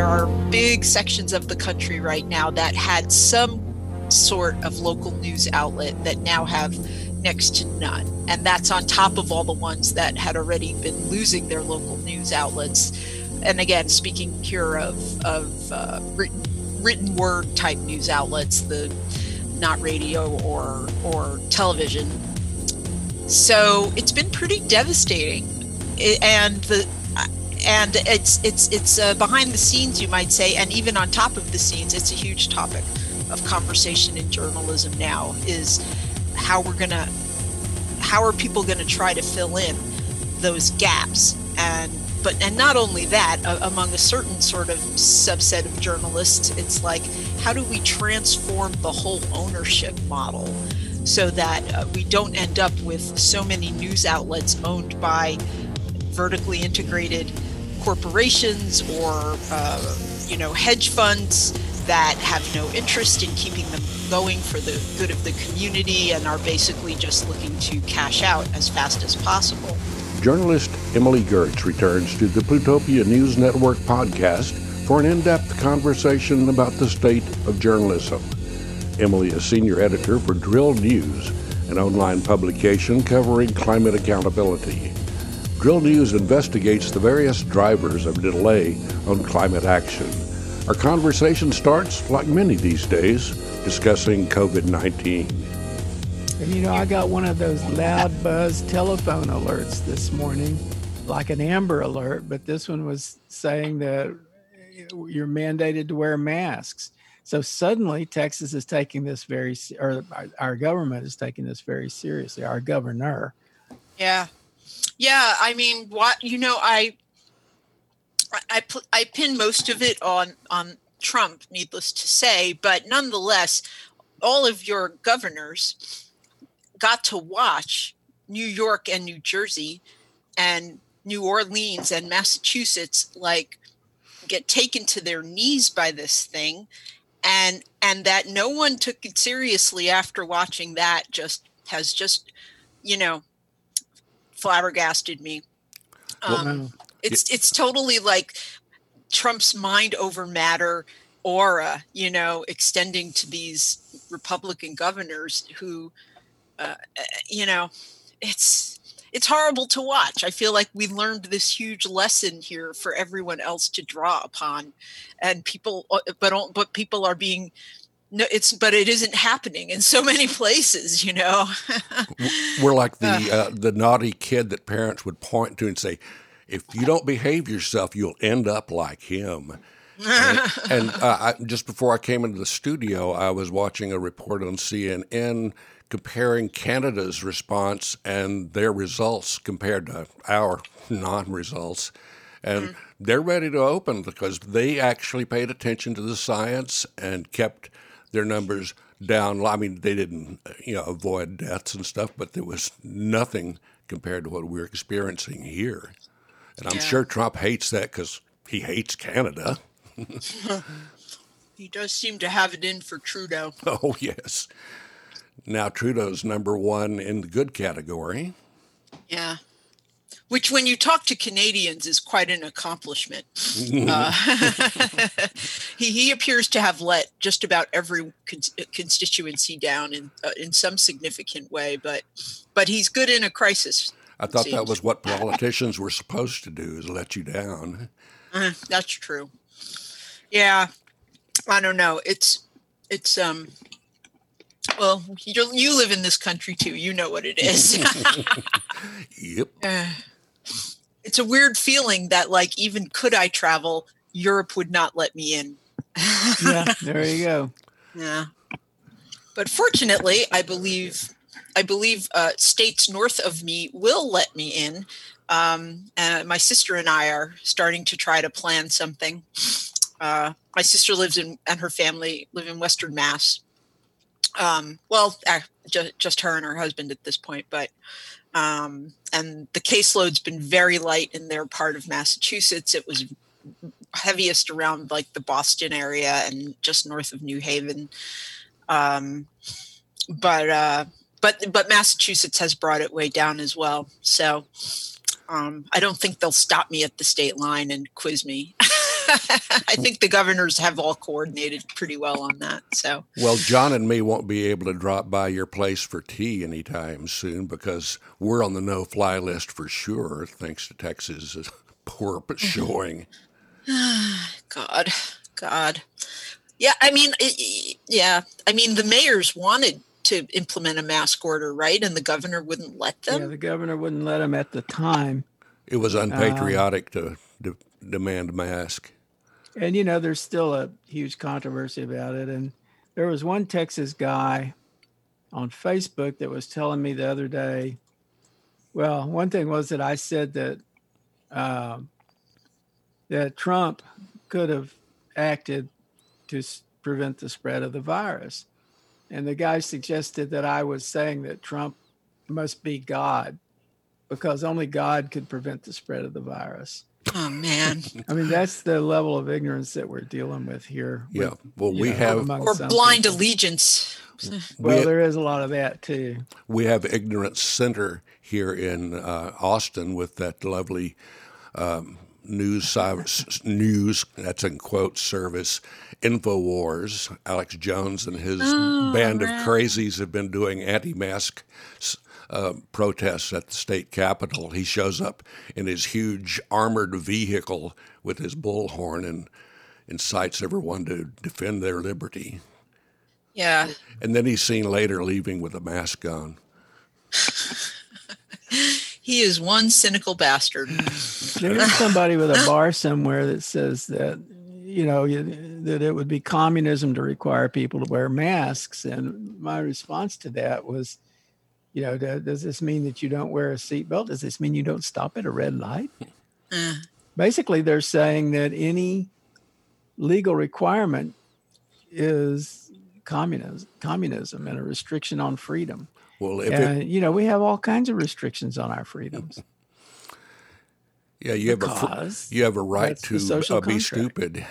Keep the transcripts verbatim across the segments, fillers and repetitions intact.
are big sections of the country right now that had some sort of local news outlet that now have next to none. And that's on top of all the ones that had already been losing their local news outlets. And again, speaking here of, of uh, written, written word type news outlets, the not radio or or television. So it's been pretty devastating. It, and the and it's it's it's uh, behind the scenes, you might say, and even on top of the scenes, it's a huge topic of conversation in journalism now, is how we're gonna how are people gonna try to fill in those gaps. And but and not only that, uh, among a certain sort of subset of journalists, it's like, how do we transform the whole ownership model so that uh, we don't end up with so many news outlets owned by vertically integrated corporations or uh, you know hedge funds that have no interest in keeping them going for the good of the community and are basically just looking to cash out as fast as possible. Journalist Emily Gertz returns to the Plutopia News Network podcast for an in-depth conversation about the state of journalism. Emily is senior editor for Drill News, an online publication covering climate accountability. Drill News investigates the various drivers of delay on climate action. Our conversation starts, like many these days, discussing covid nineteen. And you know, I got one of those loud buzz telephone alerts this morning, like an Amber Alert, but this one was saying that you're mandated to wear masks. So suddenly Texas is taking this very, or our government is taking this very seriously, our governor. Yeah. Yeah, I mean, what you know, I I I pin most of it on on Trump, needless to say, but nonetheless, all of your governors got to watch New York and New Jersey and New Orleans and Massachusetts like get taken to their knees by this thing, and and that no one took it seriously after watching that just has just, you know, flabbergasted me. Um, well, it's it's totally like Trump's mind over matter aura, you know, extending to these Republican governors who, uh, you know, it's it's horrible to watch. I feel like we learned this huge lesson here for everyone else to draw upon, and people, but but people are being. No, it's but it isn't happening in so many places, you know. We're like the uh, the naughty kid that parents would point to and say, "If you don't behave yourself, you'll end up like him." and and uh, I, just before I came into the studio, I was watching a report on C N N comparing Canada's response and their results compared to our non-results, and mm. they're ready to open because they actually paid attention to the science and kept their numbers down. I mean, they didn't, you know, avoid deaths and stuff, but there was nothing compared to what we're experiencing here. And I'm yeah. sure Trump hates that because he hates Canada. He does seem to have it in for Trudeau. Oh, yes. Now Trudeau's number one in the good category. Yeah. Which, when you talk to Canadians, is quite an accomplishment. uh, he he appears to have let just about every con- constituency down in uh, in some significant way, but but he's good in a crisis. I thought seems. that was what politicians were supposed to do, is let you down. Uh, that's true. Yeah, I don't know. It's it's um. Well, you you live in this country too. You know what it is. Yep. Uh, It's a weird feeling that, like, even could I travel, Europe would not let me in. Yeah, there you go. Yeah. But fortunately, I believe I believe uh, states north of me will let me in. Um, and my sister and I are starting to try to plan something. Uh, my sister lives in, and her family live in Western Mass. Um, well, uh, just, just her and her husband at this point, but Um, and the caseload's been very light in their part of Massachusetts. It was heaviest around like the Boston area and just north of New Haven. Um, but, uh, but, but Massachusetts has brought it way down as well. So, um, I don't think they'll stop me at the state line and quiz me. I think the governors have all coordinated pretty well on that. So, well, John and me won't be able to drop by your place for tea anytime soon because we're on the no-fly list for sure, thanks to Texas' poor showing. God, God. Yeah, I mean, yeah, I mean, the mayors wanted to implement a mask order, right? And the governor wouldn't let them. Yeah, the governor wouldn't let them at the time. It was unpatriotic uh, to, to demand mask. And, you know, there's still a huge controversy about it. And there was one Texas guy on Facebook that was telling me the other day, well, one thing was that I said that uh, that Trump could have acted to prevent the spread of the virus. And the guy suggested that I was saying that Trump must be God because only God could prevent the spread of the virus. Oh, man. I mean, that's the level of ignorance that we're dealing with here. Yeah. With, well, we know, have. Or blind people. allegiance. Well, we, there is a lot of that, too. We have Ignorance Center here in uh, Austin with that lovely um, news, news, that's in quotes, service, InfoWars. Alex Jones and his oh, band right. of crazies have been doing anti-mask uh, protests at the state capitol. He shows up in his huge armored vehicle with his bullhorn and incites everyone to defend their liberty. Yeah. And then he's seen later leaving with a mask on. He is one cynical bastard. There's somebody with a bar somewhere that says that, you know, that it would be communism to require people to wear masks. And my response to that was, you know, does this mean that you don't wear a seatbelt? Does this mean you don't stop at a red light? Uh. Basically, they're saying that any legal requirement is communism, communism and a restriction on freedom. Well, if and, it, you know, we have all kinds of restrictions on our freedoms. Yeah, you have because a you have a right to uh, be contract. stupid.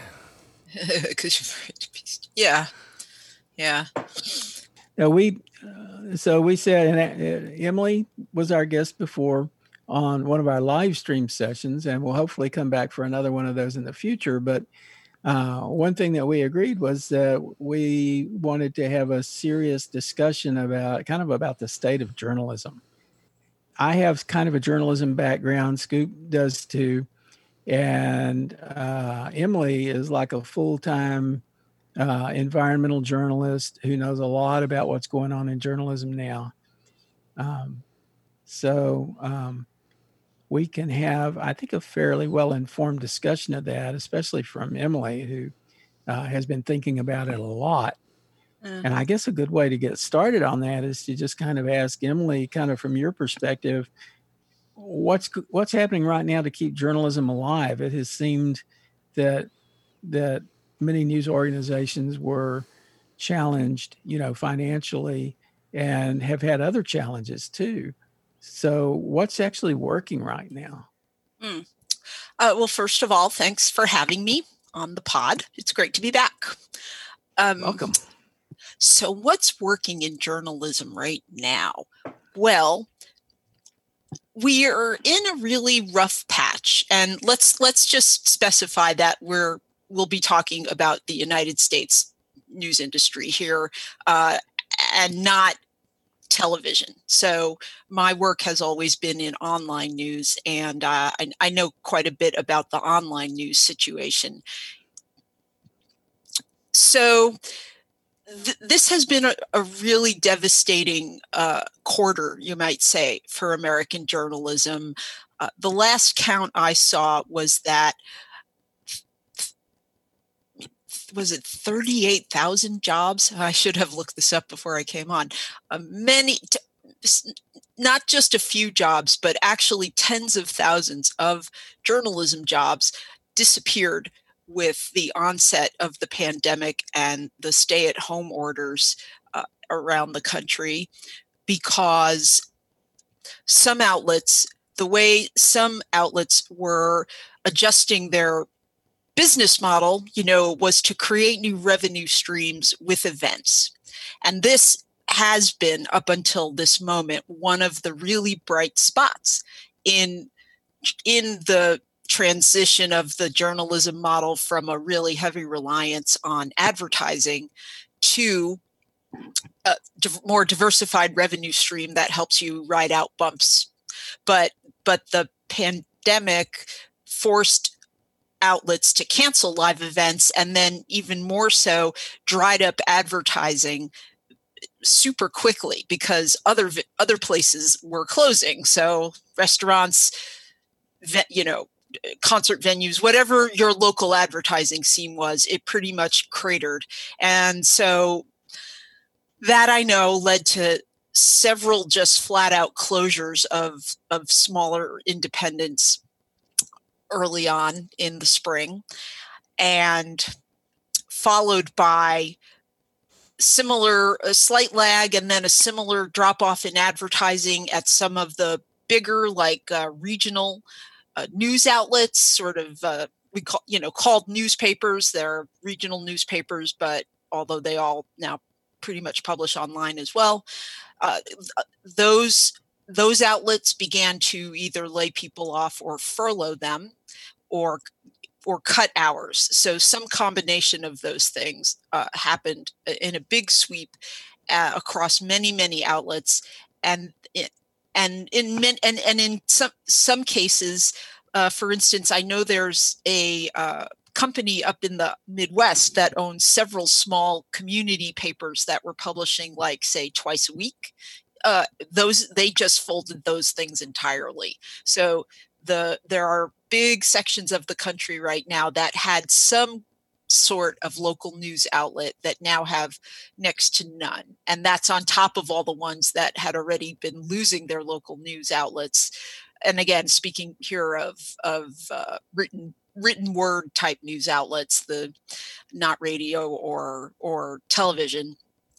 yeah, yeah. Now we, uh, so we said, and uh, Emily was our guest before on one of our live stream sessions, and we'll hopefully come back for another one of those in the future. But uh, one thing that we agreed was that we wanted to have a serious discussion about kind of about the state of journalism. I have kind of a journalism background. Scoop does too. And uh, Emily is like a full-time uh, environmental journalist who knows a lot about what's going on in journalism now. Um, so um, we can have, I think, a fairly well-informed discussion of that, especially from Emily, who uh, has been thinking about it a lot. Mm-hmm. And I guess a good way to get started on that is to just kind of ask Emily, kind of from your perspective, what's what's happening right now to keep journalism alive? It has seemed that that many news organizations were challenged, you know, financially, and have had other challenges too. So what's actually working right now? Mm. Uh, well, first of all, thanks for having me on the pod. It's great to be back. Um, Welcome. So what's working in journalism right now? Well, we are in a really rough patch, and let's let's just specify that we're we'll be talking about the United States news industry here, uh, and not television. So my work has always been in online news, and uh, I, I know quite a bit about the online news situation. So th- this has been a, a really devastating uh, quarter, you might say, for American journalism. Uh, the last count I saw was that was it thirty-eight thousand jobs? I should have looked this up before I came on. Uh, many, t- not just a few jobs, but actually tens of thousands of journalism jobs disappeared with the onset of the pandemic and the stay-at-home orders uh, around the country, because some outlets, the way some outlets were adjusting their business model, you know, was to create new revenue streams with events. And this has been, up until this moment, one of the really bright spots in, in the transition of the journalism model from a really heavy reliance on advertising to a div- more diversified revenue stream that helps you ride out bumps. But but the pandemic forced outlets to cancel live events, and then even more so dried up advertising super quickly because other other places were closing. So restaurants, you know, concert venues, whatever your local advertising scene was, it pretty much cratered. And so that, I know, led to several just flat out closures of of smaller independents early on in the spring, and followed by similar, a slight lag, and then a similar drop off in advertising at some of the bigger, like uh, regional uh, news outlets, sort of uh, we call, you know, called newspapers. They're regional newspapers, but although they all now pretty much publish online as well, uh, those those outlets began to either lay people off or furlough them, or or cut hours. So some combination of those things uh, happened in a big sweep uh, across many, many outlets, and it, and in and and in some some cases, uh, for instance, I know there's a uh, company up in the Midwest that owns several small community papers that were publishing, like, say, twice a week. Uh, those they just folded those things entirely. So the there are big sections of the country right now that had some sort of local news outlet that now have next to none. And that's on top of all the ones that had already been losing their local news outlets. And again, speaking here of, of uh, written written word type news outlets, the not radio or or television.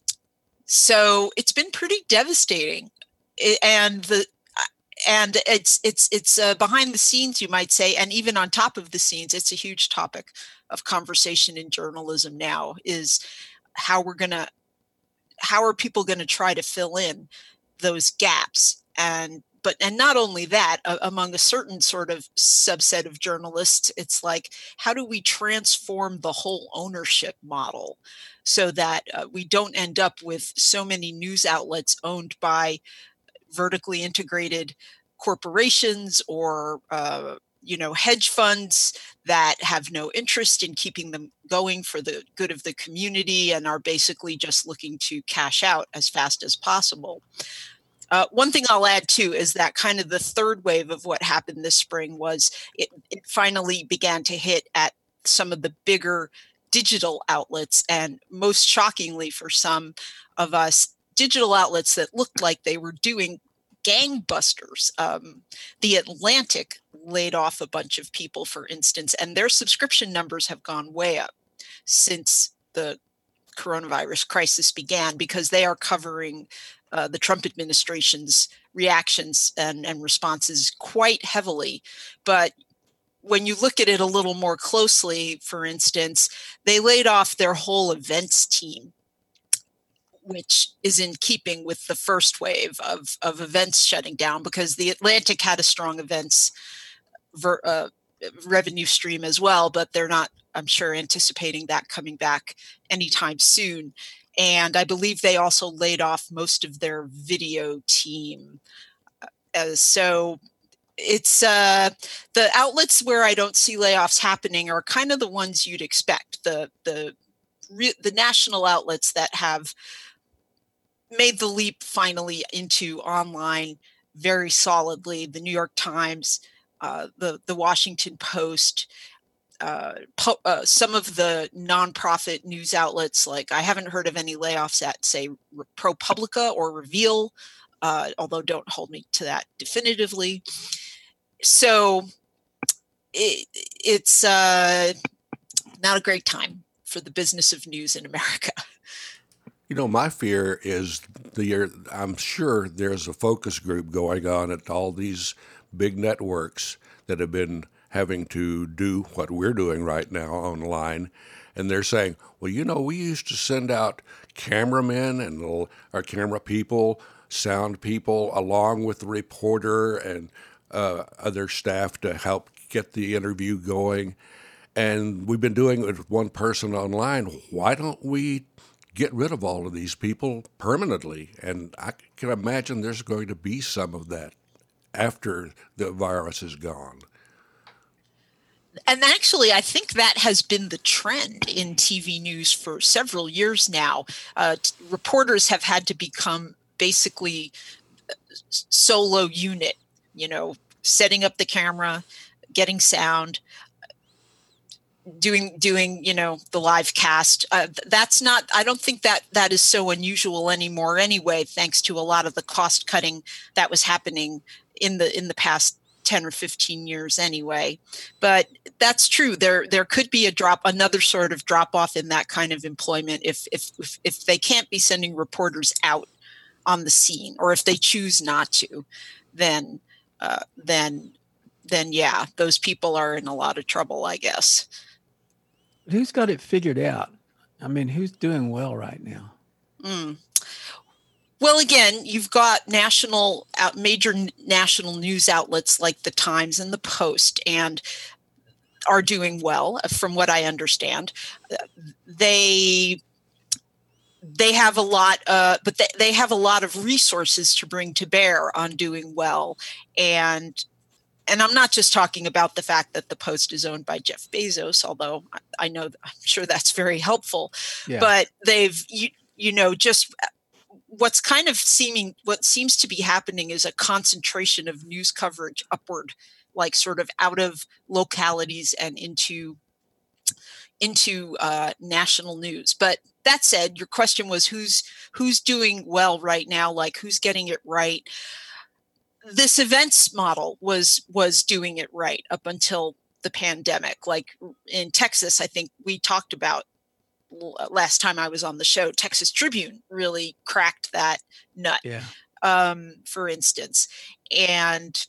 So it's been pretty devastating. And the And it's it's it's uh, behind the scenes, you might say, and even on top of the scenes, it's a huge topic of conversation in journalism now. Is how we're gonna, how are people going to try to fill in those gaps? And but and not only that, uh, among a certain sort of subset of journalists, it's like, how do we transform the whole ownership model so that uh, we don't end up with so many news outlets owned by vertically integrated corporations or uh, you know, hedge funds that have no interest in keeping them going for the good of the community and are basically just looking to cash out as fast as possible. Uh, one thing I'll add too is that kind of the third wave of what happened this spring was it, it finally began to hit at some of the bigger digital outlets, and most shockingly for some of us, digital outlets that looked like they were doing gangbusters. Um, the Atlantic laid off a bunch of people, for instance, and their subscription numbers have gone way up since the coronavirus crisis began, because they are covering uh, the Trump administration's reactions and, and responses quite heavily. But when you look at it a little more closely, for instance, they laid off their whole events team, which is in keeping with the first wave of, of events shutting down, because the Atlantic had a strong events ver, uh, revenue stream as well, but they're not, I'm sure, anticipating that coming back anytime soon. And I believe they also laid off most of their video team. Uh, so it's uh, the outlets where I don't see layoffs happening are kind of the ones you'd expect. The the the national outlets that have made the leap finally into online very solidly. The New York Times, uh, the the Washington Post, uh, po- uh, some of the nonprofit news outlets. Like, I haven't heard of any layoffs at, say, ProPublica or Reveal, uh, although don't hold me to that definitively. So it, it's uh, not a great time for the business of news in America. You know, my fear is the I'm sure there's a focus group going on at all these big networks that have been having to do what we're doing right now online. And they're saying, well, you know, we used to send out cameramen and little, our camera people, sound people, along with the reporter and uh, other staff to help get the interview going. And we've been doing it with one person online. Why don't we get rid of all of these people permanently? And I can imagine there's going to be some of that after the virus is gone. And actually, I think that has been the trend in T V news for several years now. Uh, t- reporters have had to become basically solo unit, you know, setting up the camera, getting sound, doing doing you know the live cast. Uh, that's not. I don't think that that is so unusual anymore. Anyway, thanks to a lot of the cost cutting that was happening in the in the past ten or fifteen years anyway. But that's true. There there could be a drop, another sort of drop off in that kind of employment if if if, if they can't be sending reporters out on the scene, or if they choose not to, then uh, then then yeah, those people are in a lot of trouble, I guess. Who's got it figured out? I mean, who's doing well right now? Mm. Well, again, you've got national, major national news outlets like the Times and the Post, and are doing well, from what I understand. They they have a lot, uh, but they, they have a lot of resources to bring to bear on doing well, and and I'm not just talking about the fact that the Post is owned by Jeff Bezos, although I know I'm sure that's very helpful, yeah. But they've you you know just. What's kind of seeming, what seems to be happening is a concentration of news coverage upward, like sort of out of localities and into into uh, national news. But that said, your question was who's who's doing well right now, like who's getting it right. This events model was was doing it right up until the pandemic. Like in Texas, I think we talked about last time I was on the show, Texas Tribune really cracked that nut, yeah. um, for instance. And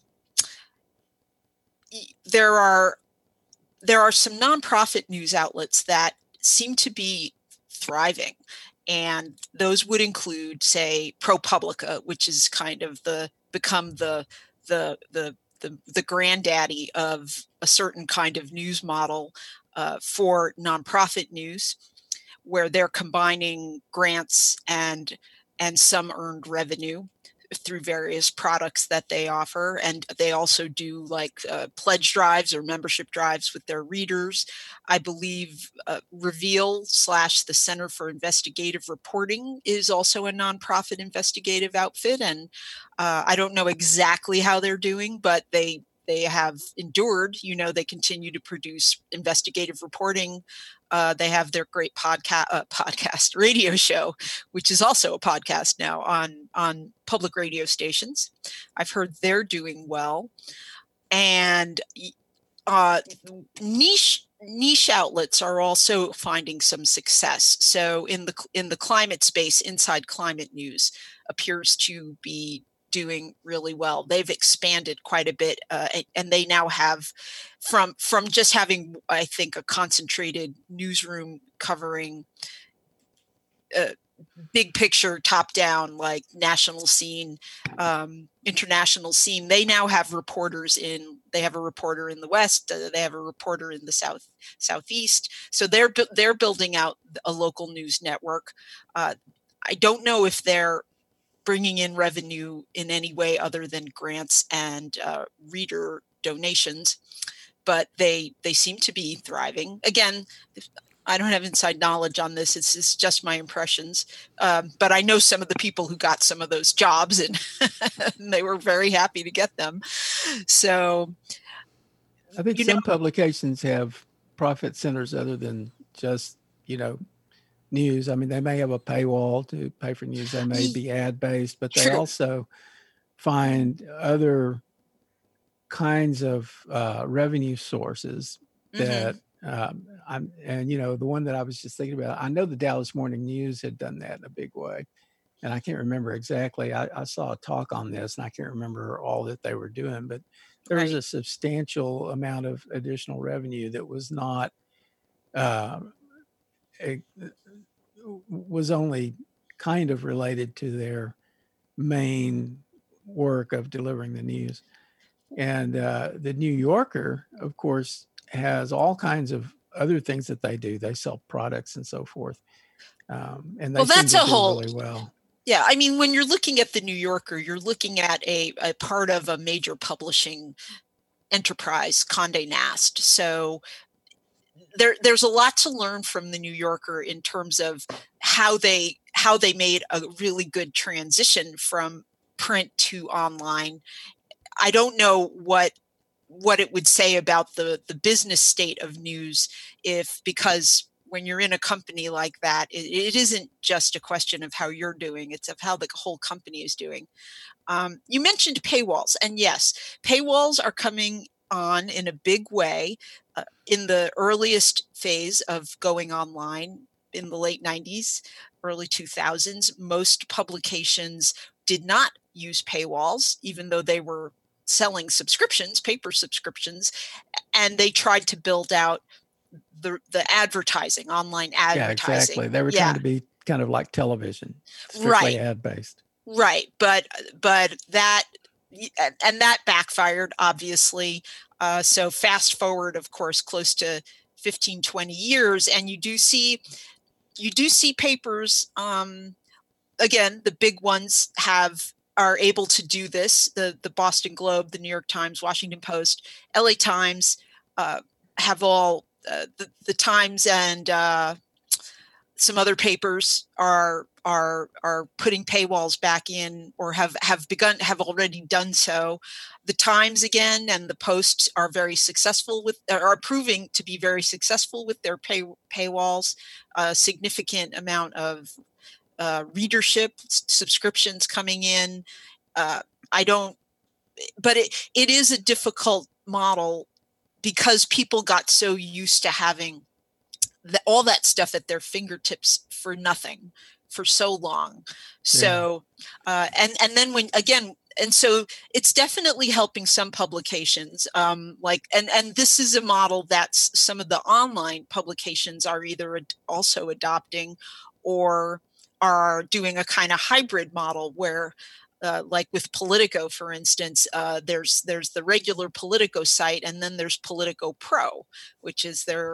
there are there are some nonprofit news outlets that seem to be thriving. And those would include, say, ProPublica, which is kind of the become the the the the, the granddaddy of a certain kind of news model uh, for nonprofit news, where they're combining grants and and some earned revenue through various products that they offer. And they also do like uh, pledge drives or membership drives with their readers. I believe uh, Reveal slash the Center for Investigative Reporting is also a nonprofit investigative outfit. And uh, I don't know exactly how they're doing, but they they have endured. You know, they continue to produce investigative reporting. Uh, they have their great podcast, uh, podcast radio show, which is also a podcast now on, on public radio stations. I've heard they're doing well. And uh, niche niche outlets are also finding some success. So in the in the climate space, Inside Climate News appears to be doing really well. They've expanded quite a bit, uh, and, and they now have, from from just having, I think, a concentrated newsroom covering uh, big picture, top down, like national scene, um, international scene. They now have reporters in. They have a reporter in the West. Uh, they have a reporter in the South Southeast. So they're they're building out a local news network. Uh, I don't know if they're bringing in revenue in any way other than grants and uh, reader donations, but they they seem to be thriving. Again, I don't have inside knowledge on this. It's, it's just my impressions, um, but I know some of the people who got some of those jobs, and, and they were very happy to get them. So, I think some know, publications have profit centers other than just, you know, news. I mean, they may have a paywall to pay for news. They may be ad-based, but they True. also find other kinds of uh, revenue sources that mm-hmm. um, I'm, and, you know, the one that I was just thinking about, I know the Dallas Morning News had done that in a big way, and I can't remember exactly. I, I saw a talk on this, and I can't remember all that they were doing, but there right. was a substantial amount of additional revenue that was not uh, a, was only kind of related to their main work of delivering the news. And uh, the New Yorker, of course, has all kinds of other things that they do. They sell products and so forth. Um, and they Well, seem that's to a do whole, really well. yeah. I mean, when you're looking at the New Yorker, you're looking at a, a part of a major publishing enterprise, Condé Nast. So there, there's a lot to learn from the New Yorker in terms of how they how they made a really good transition from print to online. I don't know what what it would say about the the business state of news if, because when you're in a company like that, it, it isn't just a question of how you're doing, it's of how the whole company is doing. Um, you mentioned paywalls, and yes, paywalls are coming on in a big way. Uh, in the earliest phase of going online in the late nineties, early two thousands, most publications did not use paywalls, even though they were selling subscriptions, paper subscriptions, and they tried to build out the the advertising, online Yeah, advertising. exactly. They were Yeah, trying to be kind of like television, strictly right. ad based. Right, but but that and that backfired, obviously. Uh, so fast forward, of course, close to fifteen, twenty years, and you do see you do see papers. Um, again, the big ones have are able to do this. The the Boston Globe, the New York Times, Washington Post, L A Times uh, have all uh, the the Times and uh, some other papers are are are putting paywalls back in, or have have begun have already done so. The Times again and the Post are very successful with are proving to be very successful with their pay paywalls. A significant amount of uh, readership subscriptions coming in. Uh, I don't, but it it is a difficult model because people got so used to having the, all that stuff at their fingertips for nothing for so long. So, yeah. uh, and, and then when, again, and so it's definitely helping some publications um, like, and, and this is a model that some of the online publications are either ad- also adopting or are doing a kind of hybrid model where Uh, like with Politico, for instance, uh, there's there's the regular Politico site, and then there's Politico Pro, which is their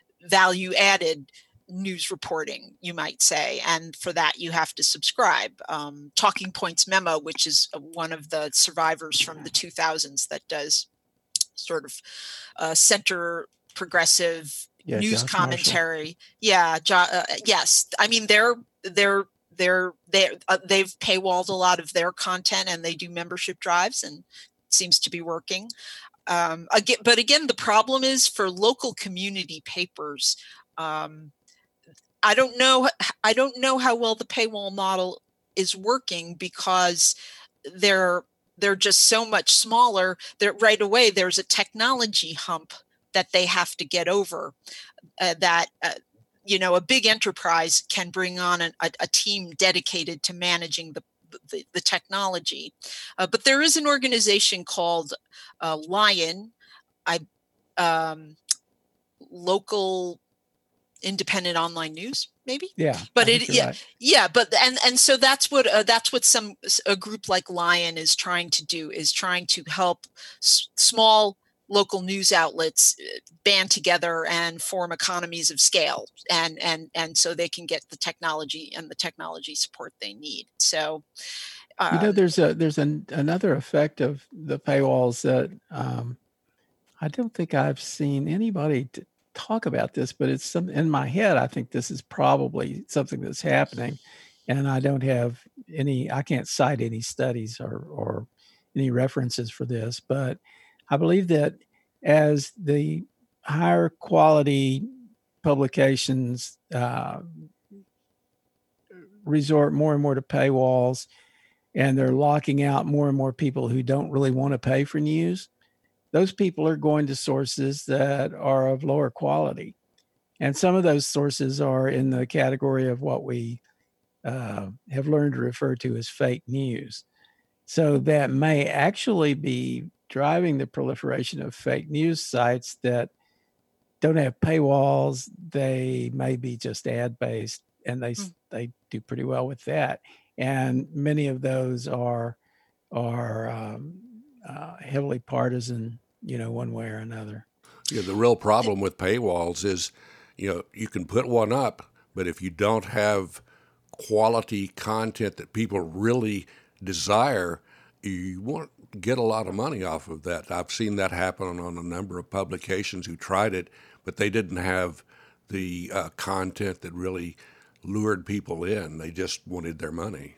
value added news reporting, you might say, and for that you have to subscribe. Um, Talking Points Memo, which is one of the survivors from the two thousands that does sort of uh, center progressive yeah, news Josh commentary. Marshall. Yeah, jo- uh, yes. I mean, they're they're they're they uh, they've paywalled a lot of their content, and they do membership drives, and it seems to be working. Um, again, but again, the problem is for local community papers. Um, I don't know. I don't know how well the paywall model is working because they're they're just so much smaller. That right away there's a technology hump that they have to get over. Uh, that uh, you know, a big enterprise can bring on an, a, a team dedicated to managing the The, the technology, uh, but there is an organization called uh, Lion, I um, local independent online news, maybe. Yeah, but it yeah right. yeah, but and and so that's what uh, that's what some a group like Lion is trying to do, is trying to help s- small local news outlets band together and form economies of scale, and and and so they can get the technology and the technology support they need. So um, you know, there's a there's an, another effect of the paywalls that um, I don't think I've seen anybody t- talk about this, but it's some in my head. I think this is probably something that's happening, and I don't have any. I can't cite any studies or or any references for this, but I believe that as the higher quality publications uh, resort more and more to paywalls, and they're locking out more and more people who don't really want to pay for news, those people are going to sources that are of lower quality. And some of those sources are in the category of what we uh, have learned to refer to as fake news. So that may actually be driving the proliferation of fake news sites that don't have paywalls. They may be just ad-based, and they mm. they do pretty well with that. And many of those are are um, uh, heavily partisan, you know, one way or another. Yeah, the real problem with paywalls is, you know, you can put one up, but if you don't have quality content that people really desire, you won't get a lot of money off of that. I've seen that happen on a number of publications who tried it, but they didn't have the uh, content that really lured people in. They just wanted their money.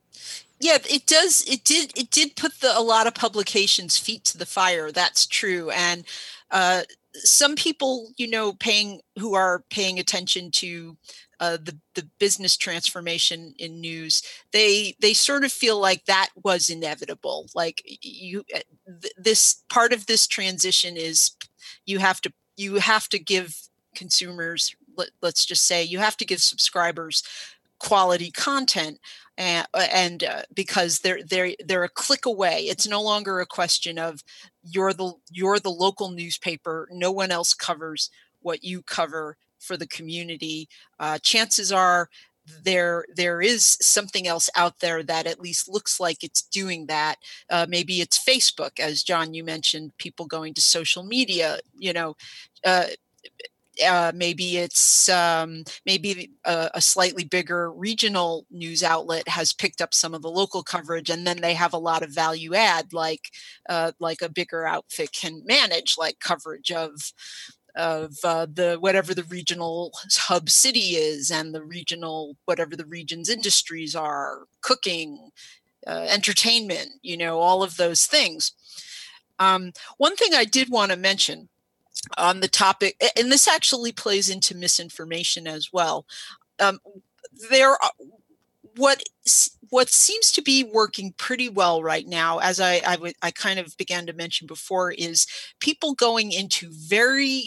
Yeah, it does. It did. It did put the, a lot of publications' feet to the fire. That's true. And uh, some people, you know, paying who are paying attention to uh, the the business transformation in news, they they sort of feel like that was inevitable. Like you, th- this part of this transition is you have to you have to give consumers. Let, let's just say you have to give subscribers quality content. And, and uh, because they're they're they're a click away. It's no longer a question of you're the you're the local newspaper. No one else covers what you cover for the community. Uh, chances are there there is something else out there that at least looks like it's doing that. Uh, maybe it's Facebook, as John, you mentioned, people going to social media. You know. Uh, Uh, maybe it's um, maybe a, a slightly bigger regional news outlet has picked up some of the local coverage, and then they have a lot of value add, like uh, like a bigger outfit can manage, like coverage of of uh, the whatever the regional hub city is, and the regional whatever the region's industries are, cooking, uh, entertainment, you know, all of those things. Um, one thing I did want to mention on the topic, and this actually plays into misinformation as well. Um, there, are, what what seems to be working pretty well right now, as I I, w- I kind of began to mention before, is people going into very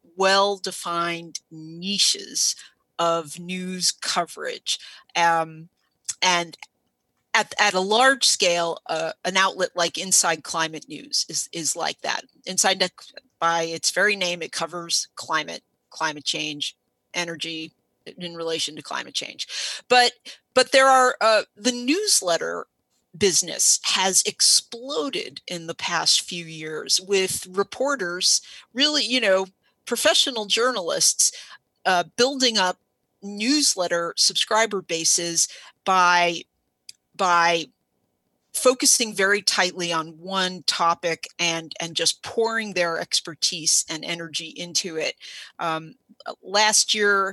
well-defined niches of news coverage, um, and at, at a large scale, uh, an outlet like Inside Climate News is, is like that. Inside, by its very name, it covers climate, climate change, energy in relation to climate change. But but there are uh, the newsletter business has exploded in the past few years with reporters, really, you know, professional journalists uh, building up newsletter subscriber bases by by focusing very tightly on one topic and and just pouring their expertise and energy into it. Um, last year,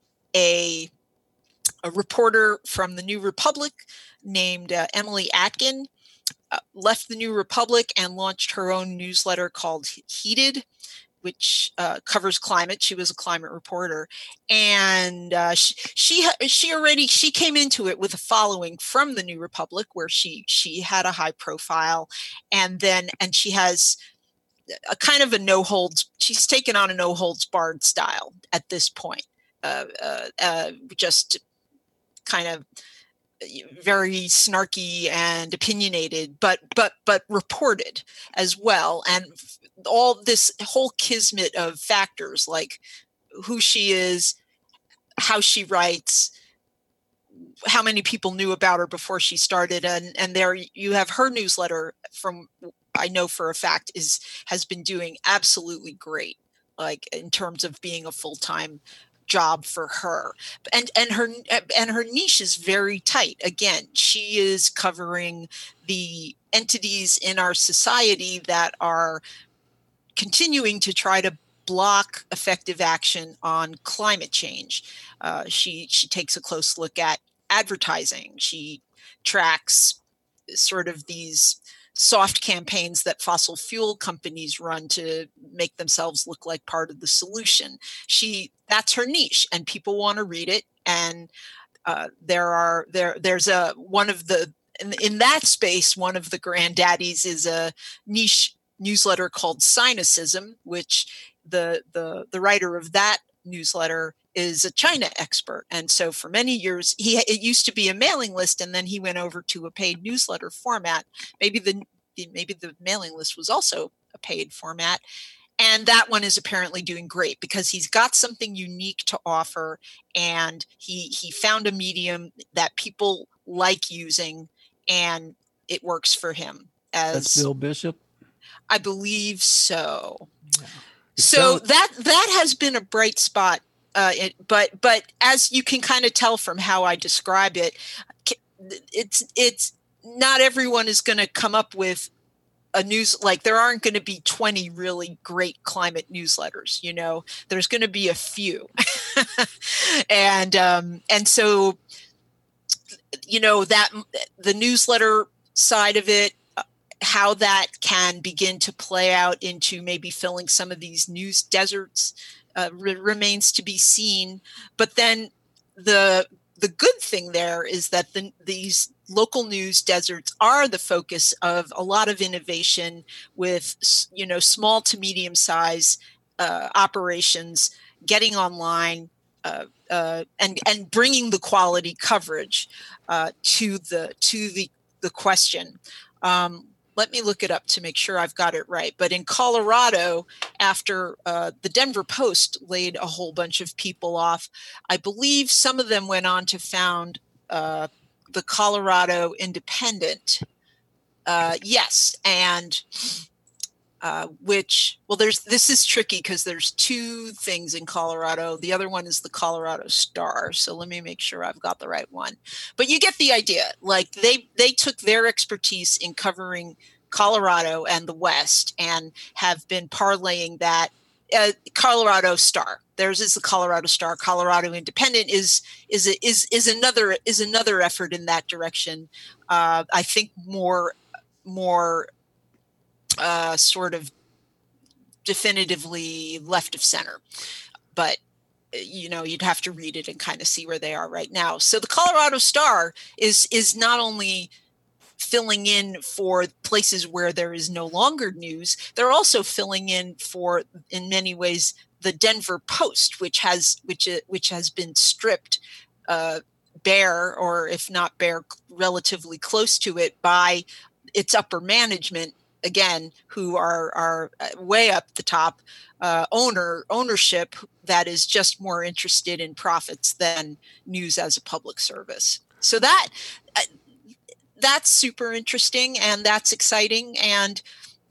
a a reporter from the New Republic named uh, Emily Atkin uh, left the New Republic and launched her own newsletter called Heated, which uh, covers climate. She was a climate reporter, and uh, she, she she already she came into it with a following from the New Republic, where she she had a high profile, and then and she has a kind of a no holds. She's taken on a no holds barred style at this point, uh, uh, uh, just kind of very snarky and opinionated, but but but reported as well, and all this whole kismet of factors like who she is, how she writes, how many people knew about her before she started, and and there you have her newsletter, from I know for a fact is has been doing absolutely great, like in terms of being a full-time job for her, and and her and her niche is very tight. Again, she is covering the entities in our society that are continuing to try to block effective action on climate change. Uh, she she takes a close look at advertising. She tracks sort of these soft campaigns that fossil fuel companies run to make themselves look like part of the solution. She that's her niche, and people want to read it. And uh, there are there there's a one of the in, in that space, one of the granddaddies is a niche newsletter called Cynicism, which the the the writer of that newsletter is a China expert. And so for many years, he it used to be a mailing list, and then he went over to a paid newsletter format. Maybe the maybe the mailing list was also a paid format. And that one is apparently doing great because he's got something unique to offer, and he he found a medium that people like using, and it works for him. as That's Bill Bishop. I believe so. Yeah. So that that has been a bright spot. Uh, it, but but as you can kind of tell from how I describe it, it's it's not everyone is going to come up with a news, like there aren't going to be twenty really great climate newsletters, you know, there's going to be a few. and um, and so, you know, that the newsletter side of it, how that can begin to play out into maybe filling some of these news deserts uh, re- remains to be seen. But then the the good thing there is that the, these local news deserts are the focus of a lot of innovation with, you know, small to medium size uh, operations getting online uh, uh, and and bringing the quality coverage uh, to the to the the question. Um, Let me look it up to make sure I've got it right. But in Colorado, after uh, the Denver Post laid a whole bunch of people off, I believe some of them went on to found uh, the Colorado Independent. Uh, yes, and uh, which, well, there's this is tricky because there's two things in Colorado. The other one is the Colorado Star. So let me make sure I've got the right one. But you get the idea. Like they they took their expertise in covering Colorado and the West and have been parlaying that. Uh, Colorado Star. Theirs is the Colorado Star. Colorado Independent is is is is another is another effort in that direction. Uh, I think more more. Uh, sort of definitively left of center, but you know, you'd have to read it and kind of see where they are right now. So the Colorado Star is is not only filling in for places where there is no longer news, they're also filling in for, in many ways, the Denver Post, which has which which has been stripped uh, bare, or if not bare, relatively close to it by its upper management. Again, who are are way up the top, uh, owner ownership that is just more interested in profits than news as a public service. So that uh, that's super interesting and that's exciting, and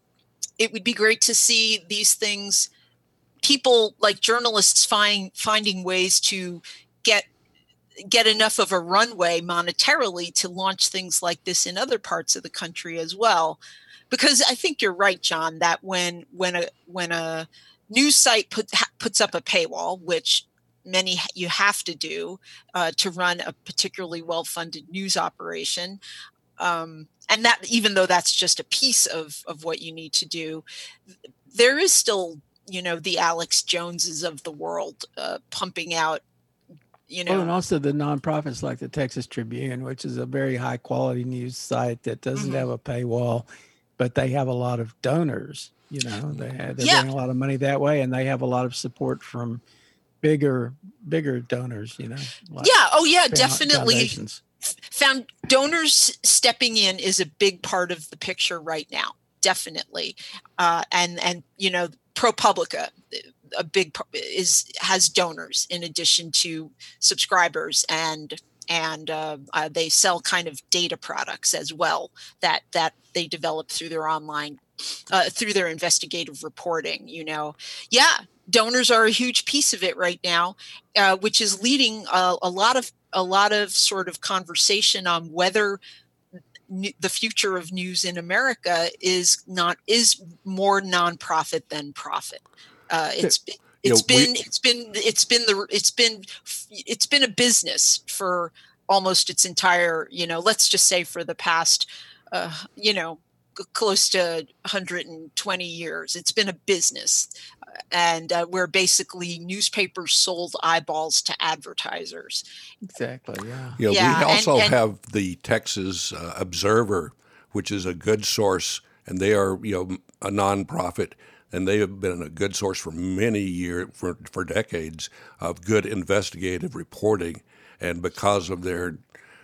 it would be great to see these things. People like journalists find finding ways to get get enough of a runway monetarily to launch things like this in other parts of the country as well. Because I think you're right, John, that when when a when a news site put, ha, puts up a paywall, which many you have to do uh, to run a particularly well-funded news operation, um, and that even though that's just a piece of of what you need to do, there is still, you know, the Alex Joneses of the world uh, pumping out. You know, oh, and also the nonprofits like the Texas Tribune, which is a very high quality news site that doesn't mm-hmm. have a paywall. But they have a lot of donors, you know, they have, they're yeah. getting a lot of money that way, and they have a lot of support from bigger, bigger donors, you know. Like yeah. Oh, yeah, found, definitely. Foundations. Found donors stepping in is a big part of the picture right now. Definitely. Uh, and, and, you know, ProPublica, a big is has donors in addition to subscribers, and and uh, uh, they sell kind of data products as well that that they develop through their online, uh, through their investigative reporting. You know, yeah, donors are a huge piece of it right now, uh, which is leading a, a lot of a lot of sort of conversation on whether n- the future of news in America is not is more nonprofit than profit. Uh, it's it's you know, been we, it's been it's been the it's been it's been a business for almost its entire, you know, let's just say for the past, uh, you know, c- close to one hundred twenty years. It's been a business, and uh, where basically newspapers sold eyeballs to advertisers. Exactly. Yeah. You know, yeah we also and, and, have the Texas uh, Observer, which is a good source, and they are, you know, a nonprofit. And they have been a good source for many years, for, for decades, of good investigative reporting. And because of their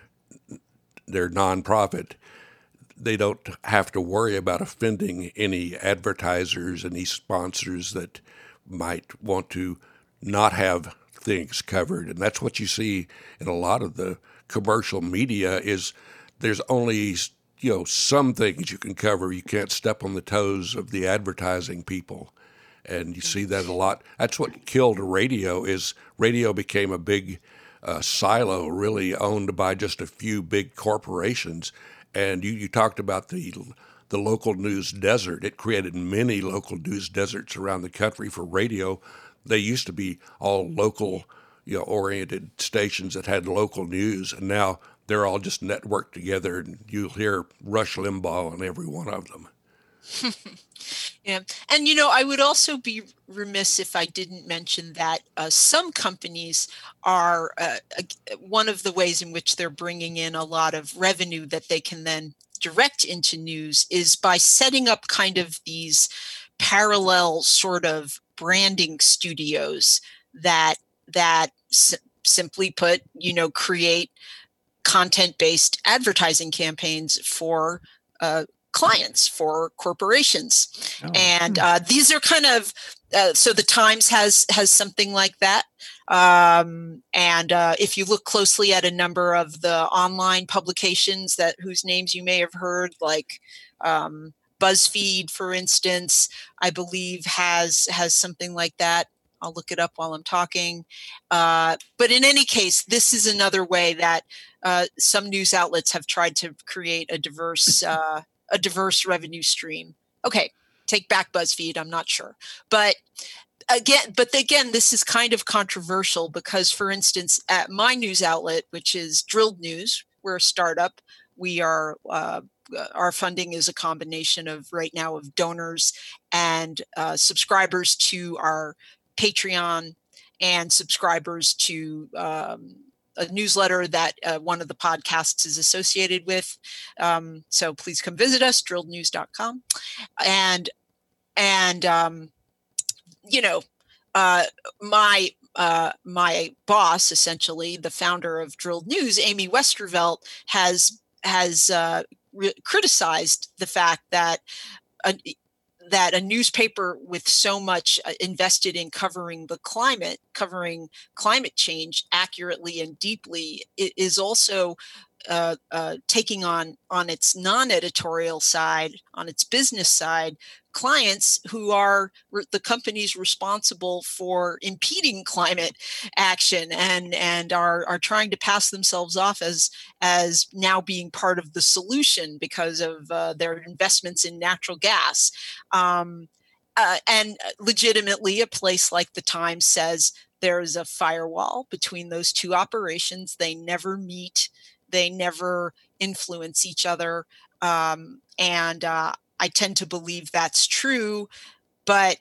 their nonprofit, they don't have to worry about offending any advertisers, any sponsors that might want to not have things covered. And that's what you see in a lot of the commercial media is there's only you know, some things you can cover. You can't step on the toes of the advertising people. And you see that a lot. That's what killed radio is radio became a big uh, silo, really owned by just a few big corporations. And you, you talked about the the local news desert. It created many local news deserts around the country for radio. They used to be all local, you know, oriented stations that had local news, and now they're all just networked together. And you'll hear Rush Limbaugh on every one of them. Yeah. And, you know, I would also be remiss if I didn't mention that uh, some companies are uh, one of the ways in which they're bringing in a lot of revenue that they can then direct into news is by setting up kind of these parallel sort of branding studios that that s- simply put, you know, create content-based advertising campaigns for uh, clients, for corporations. Oh. And uh, these are kind of, uh, so the Times has has something like that. Um, and uh, if you look closely at a number of the online publications that whose names you may have heard, like um, BuzzFeed, for instance, I believe has has something like that. I'll look it up while I'm talking. Uh, but in any case, this is another way that uh, some news outlets have tried to create a diverse uh, a diverse revenue stream. Okay, take back BuzzFeed. I'm not sure, but again, but again, this is kind of controversial because, for instance, at my news outlet, which is Drilled News, we're a startup. We are uh, our funding is a combination of right now of donors and uh, subscribers to our Patreon and subscribers to um, a newsletter that uh, one of the podcasts is associated with. Um, so please come visit us, drilled news dot com. And, and um, you know, uh, my uh, my boss, essentially the founder of Drilled News, Amy Westervelt, has has uh, re- criticized the fact that a, that a newspaper with so much invested in covering the climate, covering climate change accurately and deeply, is also uh, uh, taking on on its non-editorial side, on its business side, clients who are re- the companies responsible for impeding climate action and and are are trying to pass themselves off as as now being part of the solution because of uh, their investments in natural gas. Um, uh, and legitimately, a place like the Times says there is a firewall between those two operations. They never meet. They never influence each other. Um, and uh, I tend to believe that's true, but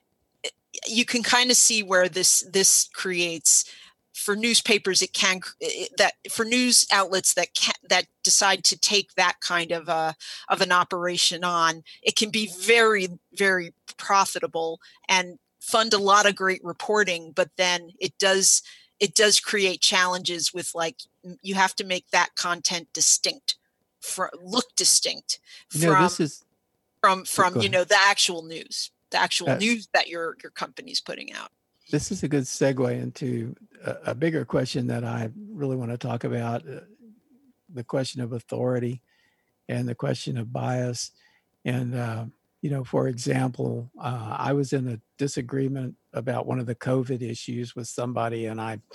you can kind of see where this this creates for newspapers. It can it, that for news outlets that can, that decide to take that kind of a of an operation on, it can be very very profitable and fund a lot of great reporting. But then it does it does create challenges with, like, you have to make that content distinct, for, look distinct from you know, this is from from you know the actual news, the actual uh, news that your your company's putting out. This is a good segue into a, a bigger question that I really want to talk about: uh, the question of authority and the question of bias. And uh, you know, for example, uh, I was in a disagreement about one of the COVID issues with somebody, and I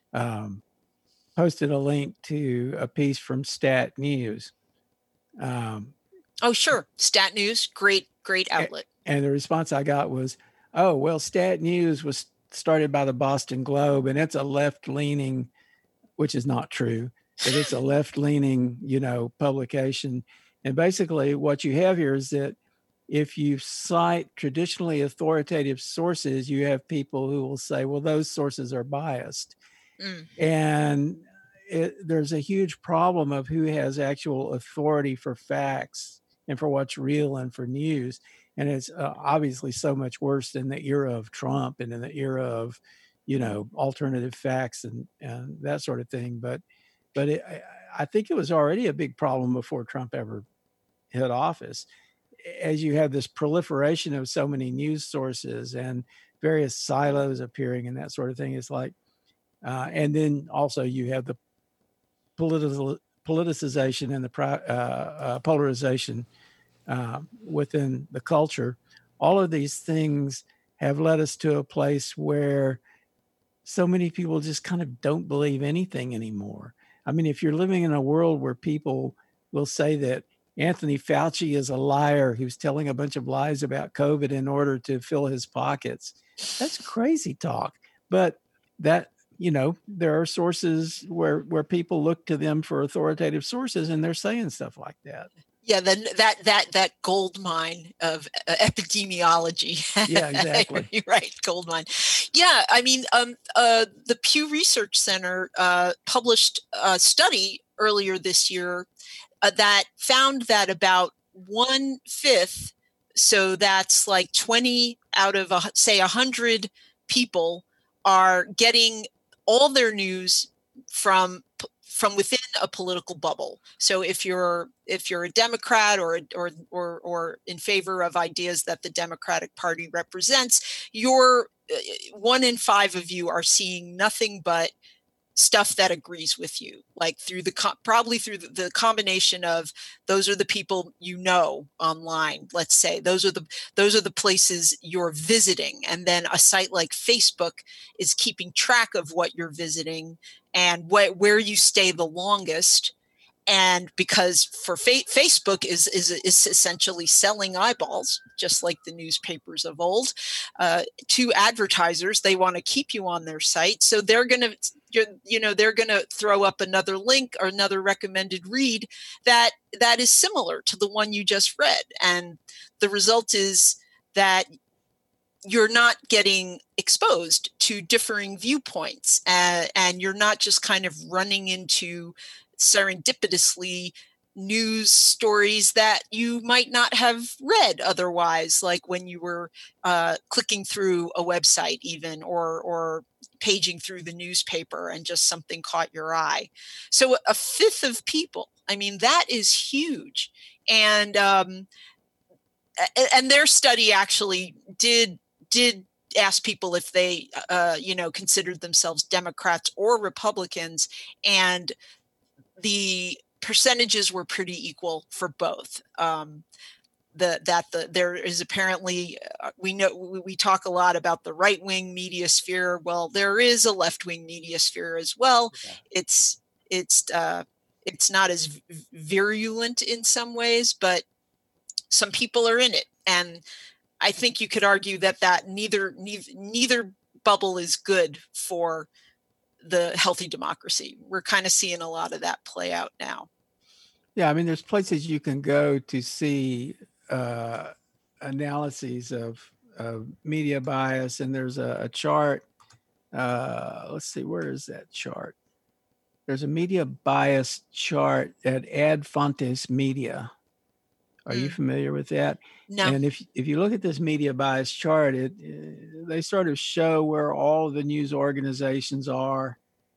um, posted a link to a piece from Stat News. Um, oh, sure. Stat News, great, great outlet. And the response I got was, oh, well, Stat News was started by the Boston Globe, and it's a left-leaning, which is not true, but it's a left-leaning, you know, publication. And basically what you have here is that if you cite traditionally authoritative sources, you have people who will say, well, those sources are biased. Mm. And it, there's a huge problem of who has actual authority for facts and for what's real and for news. And it's uh, obviously so much worse in the era of Trump and in the era of, you know, alternative facts and, and that sort of thing. But but it, I, I think it was already a big problem before Trump ever hit office. As you have this proliferation of so many news sources and various silos appearing and that sort of thing, it's like, uh, and then also you have the political politicization and the uh, uh, polarization uh, within the culture, all of these things have led us to a place where so many people just kind of don't believe anything anymore. I mean, if you're living in a world where people will say that Anthony Fauci is a liar who's telling a bunch of lies about COVID in order to fill his pockets, that's crazy talk. But that, you know, there are sources where where people look to them for authoritative sources, and they're saying stuff like that. Yeah, then that that that gold mine of uh, epidemiology. Yeah, exactly. You're right, gold mine. Yeah, I mean, um, uh, the Pew Research Center uh, published a study earlier this year uh, that found that about one fifth, so that's like twenty out of a, say a hundred people, are getting all their news from from within a political bubble. So if you're if you're a Democrat or or or or in favor of ideas that the Democratic Party represents, you're one in five of you are seeing nothing but stuff that agrees with you, like through the probably through the, the combination of those are the people you know online. Let's say those are the those are the places you're visiting, and then a site like Facebook is keeping track of what you're visiting and wh- where you stay the longest. And because for fa- Facebook is, is is essentially selling eyeballs, just like the newspapers of old, uh, to advertisers, they want to keep you on their site, so they're going to, you know, they're going to throw up another link or another recommended read that that is similar to the one you just read, and the result is that you're not getting exposed to differing viewpoints, uh, and you're not just kind of running into serendipitously news stories that you might not have read otherwise, like when you were uh, clicking through a website even, or or paging through the newspaper and just something caught your eye. So a fifth of people, I mean, that is huge. And um, and their study actually did did ask people if they, uh, you know, considered themselves Democrats or Republicans, and the percentages were pretty equal for both. Um, the, that the, there is apparently, uh, we know, we, we talk a lot about the right-wing media sphere. Well, there is a left-wing media sphere as well. Yeah. It's, it's, uh, it's not as v- virulent in some ways, but some people are in it. And I think you could argue that that neither, neither, neither bubble is good for the healthy democracy. We're kind of seeing a lot of that play out now. Yeah, I mean, there's places you can go to see uh, analyses of, of media bias, and there's a, a chart. Uh, let's see, where is that chart? There's a media bias chart at Ad Fontes Media. Are mm. you familiar with that? No. And if if you look at this media bias chart, it, it they sort of show where all the news organizations are,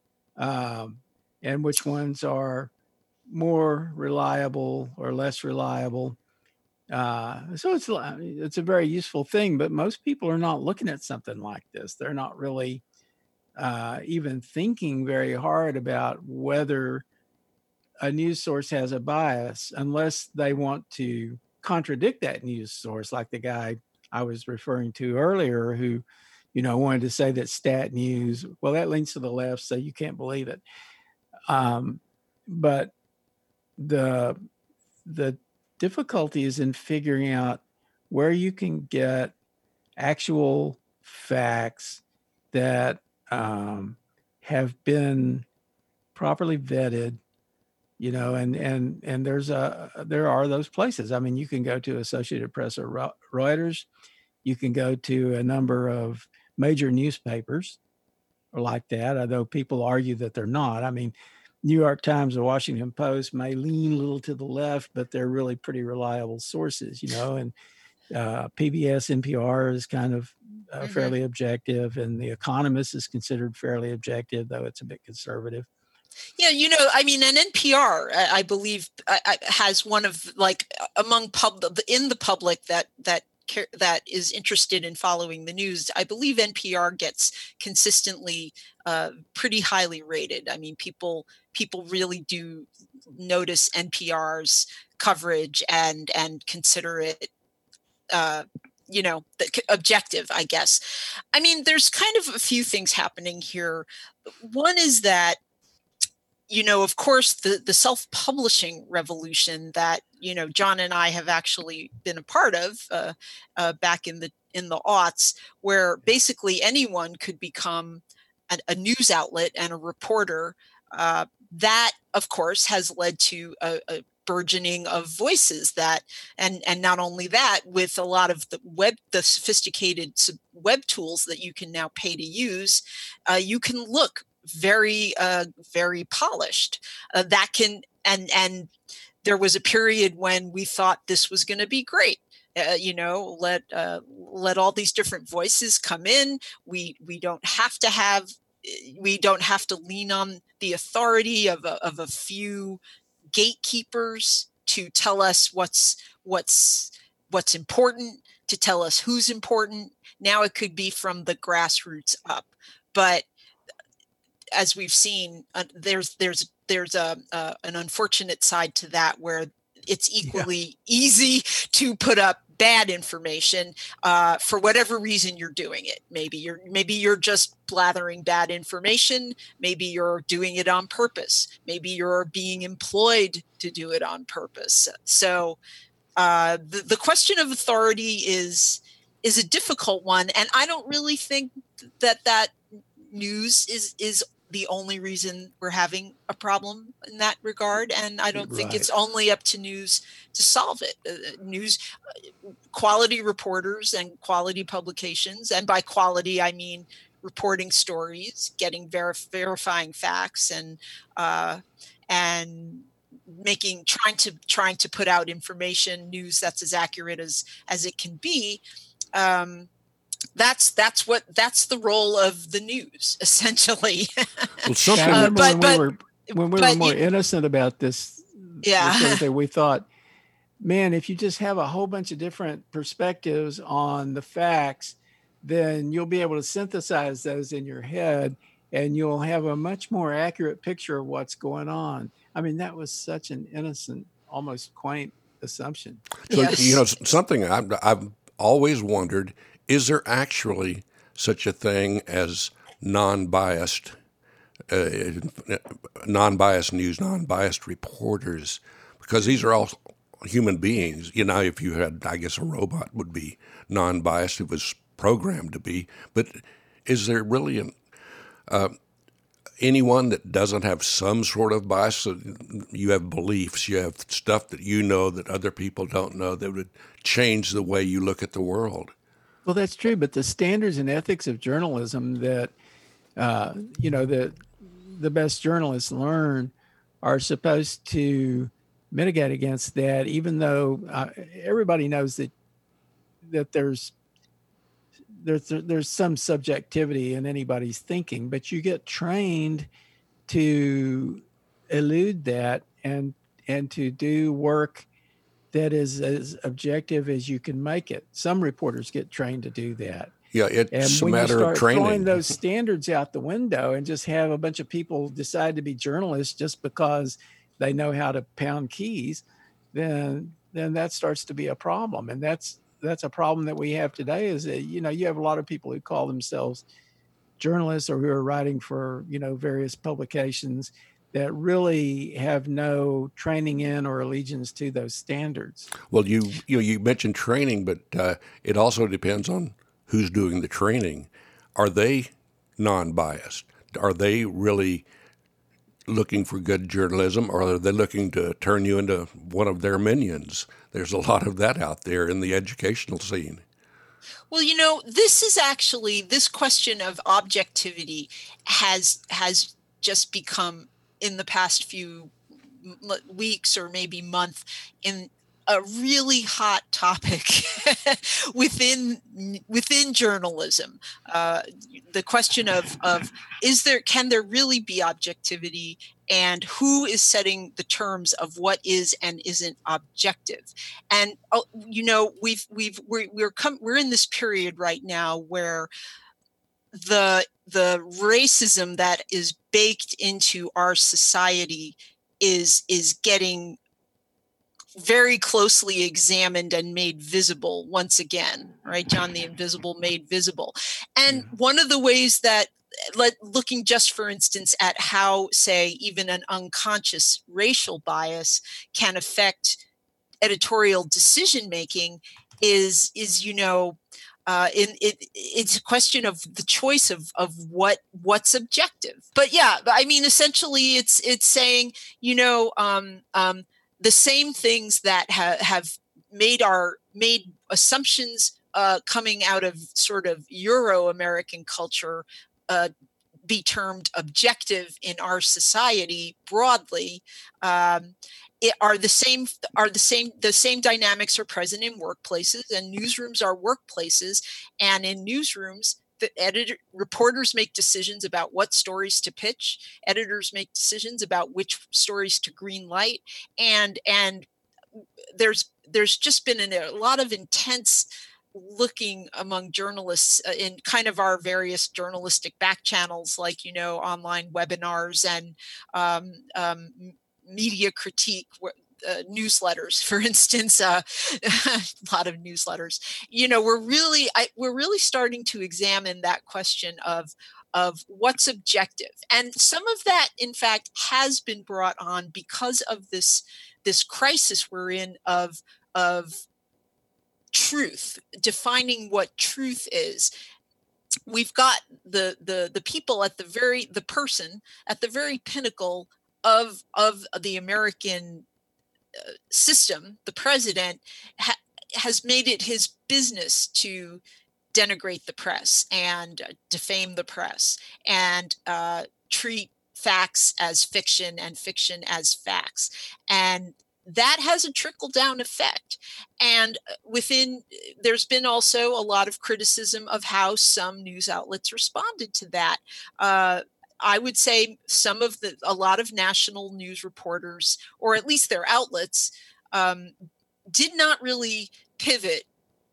um, and which ones are more reliable or less reliable. Uh, so it's it's a very useful thing, but most people are not looking at something like this. They're not really uh, even thinking very hard about whether a news source has a bias, unless they want to contradict that news source, like the guy I was referring to earlier, who, you know, wanted to say that Stat News, well, that leans to the left, so you can't believe it. Um, but the the difficulty is in figuring out where you can get actual facts that um, have been properly vetted. You know, and and and there's a there are those places. I mean, you can go to Associated Press or Reuters. You can go to a number of major newspapers or like that, although people argue that they're not. I mean, New York Times or Washington Post may lean a little to the left, but they're really pretty reliable sources, you know, and uh, P B S, N P R is kind of uh, mm-hmm. fairly objective, and The Economist is considered fairly objective, though it's a bit conservative. Yeah, you know, I mean, and N P R, I believe, has one of, like, among pub in the public that that that is interested in following the news, I believe N P R gets consistently uh, pretty highly rated. I mean, people people really do notice N P R's coverage and and consider it, uh, you know, the, objective, I guess. I mean, there's kind of a few things happening here. One is that, you know, of course, the, the self-publishing revolution that, you know, John and I have actually been a part of uh, uh, back in the in the aughts, where basically anyone could become a, a news outlet and a reporter. Uh, that, of course, has led to a, a burgeoning of voices that, and and not only that, with a lot of the web, the sophisticated web tools that you can now pay to use, uh, you can look very, uh, very polished. Uh, that can, and and there was a period when we thought this was going to be great. Uh, you know, let uh, let all these different voices come in. We we don't have to have, we don't have to lean on the authority of a, of a few gatekeepers to tell us what's what's what's important, to tell us who's important. Now it could be from the grassroots up, but as we've seen, uh, there's there's there's a uh, an unfortunate side to that, where it's equally yeah. easy to put up bad information uh, for whatever reason you're doing it. Maybe you're maybe you're just blathering bad information. Maybe you're doing it on purpose. Maybe you're being employed to do it on purpose. So uh, the the question of authority is is a difficult one, and I don't really think that that news is is the only reason we're having a problem in that regard. And I don't right. think it's only up to news to solve it. Uh, news, uh, quality reporters and quality publications, and by quality, I mean reporting stories, getting verif- verifying facts, and uh, and making trying to trying to put out information, news that's as accurate as as it can be. Um, That's that's what that's the role of the news, essentially. Well, something uh, but, when but, we were when we were more you, innocent about this, yeah, this sort of thing, we thought, man, if you just have a whole bunch of different perspectives on the facts, then you'll be able to synthesize those in your head, and you'll have a much more accurate picture of what's going on. I mean, that was such an innocent, almost quaint assumption. So, yes. you know, something I've, I've always wondered. Is there actually such a thing as non-biased, uh, non-biased news, non-biased reporters? Because these are all human beings. You know, if you had, I guess, a robot would be non-biased. It was programmed to be. But is there really an, uh, anyone that doesn't have some sort of bias? You have beliefs, you have stuff that you know that other people don't know that would change the way you look at the world. Well, that's true, but the standards and ethics of journalism that, uh, you know, the the best journalists learn are supposed to mitigate against that, even though uh, everybody knows that that there's there's there's some subjectivity in anybody's thinking, but you get trained to elude that and and to do work that is as objective as you can make it. Some reporters get trained to do that. Yeah, it's and a matter of training. When you start throwing those standards out the window and just have a bunch of people decide to be journalists just because they know how to pound keys, then then that starts to be a problem. And that's that's a problem that we have today. Is that, you know, you have a lot of people who call themselves journalists or who are writing for, you know, various publications that really have no training in or allegiance to those standards. Well, you you, you mentioned training, but uh, it also depends on who's doing the training. Are they non-biased? Are they really looking for good journalism, or are they looking to turn you into one of their minions? There's a lot of that out there in the educational scene. Well, you know, this is actually, this question of objectivity has has just become, in the past few weeks or maybe month, in a really hot topic within within journalism. Uh, the question of of is there can there really be objectivity, and who is setting the terms of what is and isn't objective? And uh, you know, we've we've we're we're come we're in this period right now where the the racism that is baked into our society is is getting very closely examined and made visible once again, right, John? The invisible made visible. And yeah. One of the ways that, let, looking just for instance at how, say, even an unconscious racial bias can affect editorial decision making is, is you know, uh, in, it, it's a question of the choice of, of what what's objective. But yeah, I mean, essentially, it's it's saying, you know, um, um, the same things that ha- have made our made assumptions uh, coming out of sort of Euro-American culture uh, be termed objective in our society broadly. Um, it are the same are the same the same dynamics are present in workplaces, and newsrooms are workplaces, and in newsrooms the editor reporters make decisions about what stories to pitch. Editors make decisions about which stories to green light, and and there's there's just been an, a lot of intense looking among journalists uh, in kind of our various journalistic back channels, like, you know, online webinars and um, um, media critique uh, newsletters, for instance, uh, a lot of newsletters. You know, we're really I, we're really starting to examine that question of of what's objective, and some of that, in fact, has been brought on because of this this crisis we're in of of truth, defining what truth is. We've got the the the people at the very the person at the very pinnacle of of the American uh, system. The president ha- has made it his business to denigrate the press and uh, defame the press and uh, treat facts as fiction and fiction as facts. And that has a trickle down effect. And within, there's been also a lot of criticism of how some news outlets responded to that. Uh, I would say some of the, a lot of national news reporters, or at least their outlets, um, did not really pivot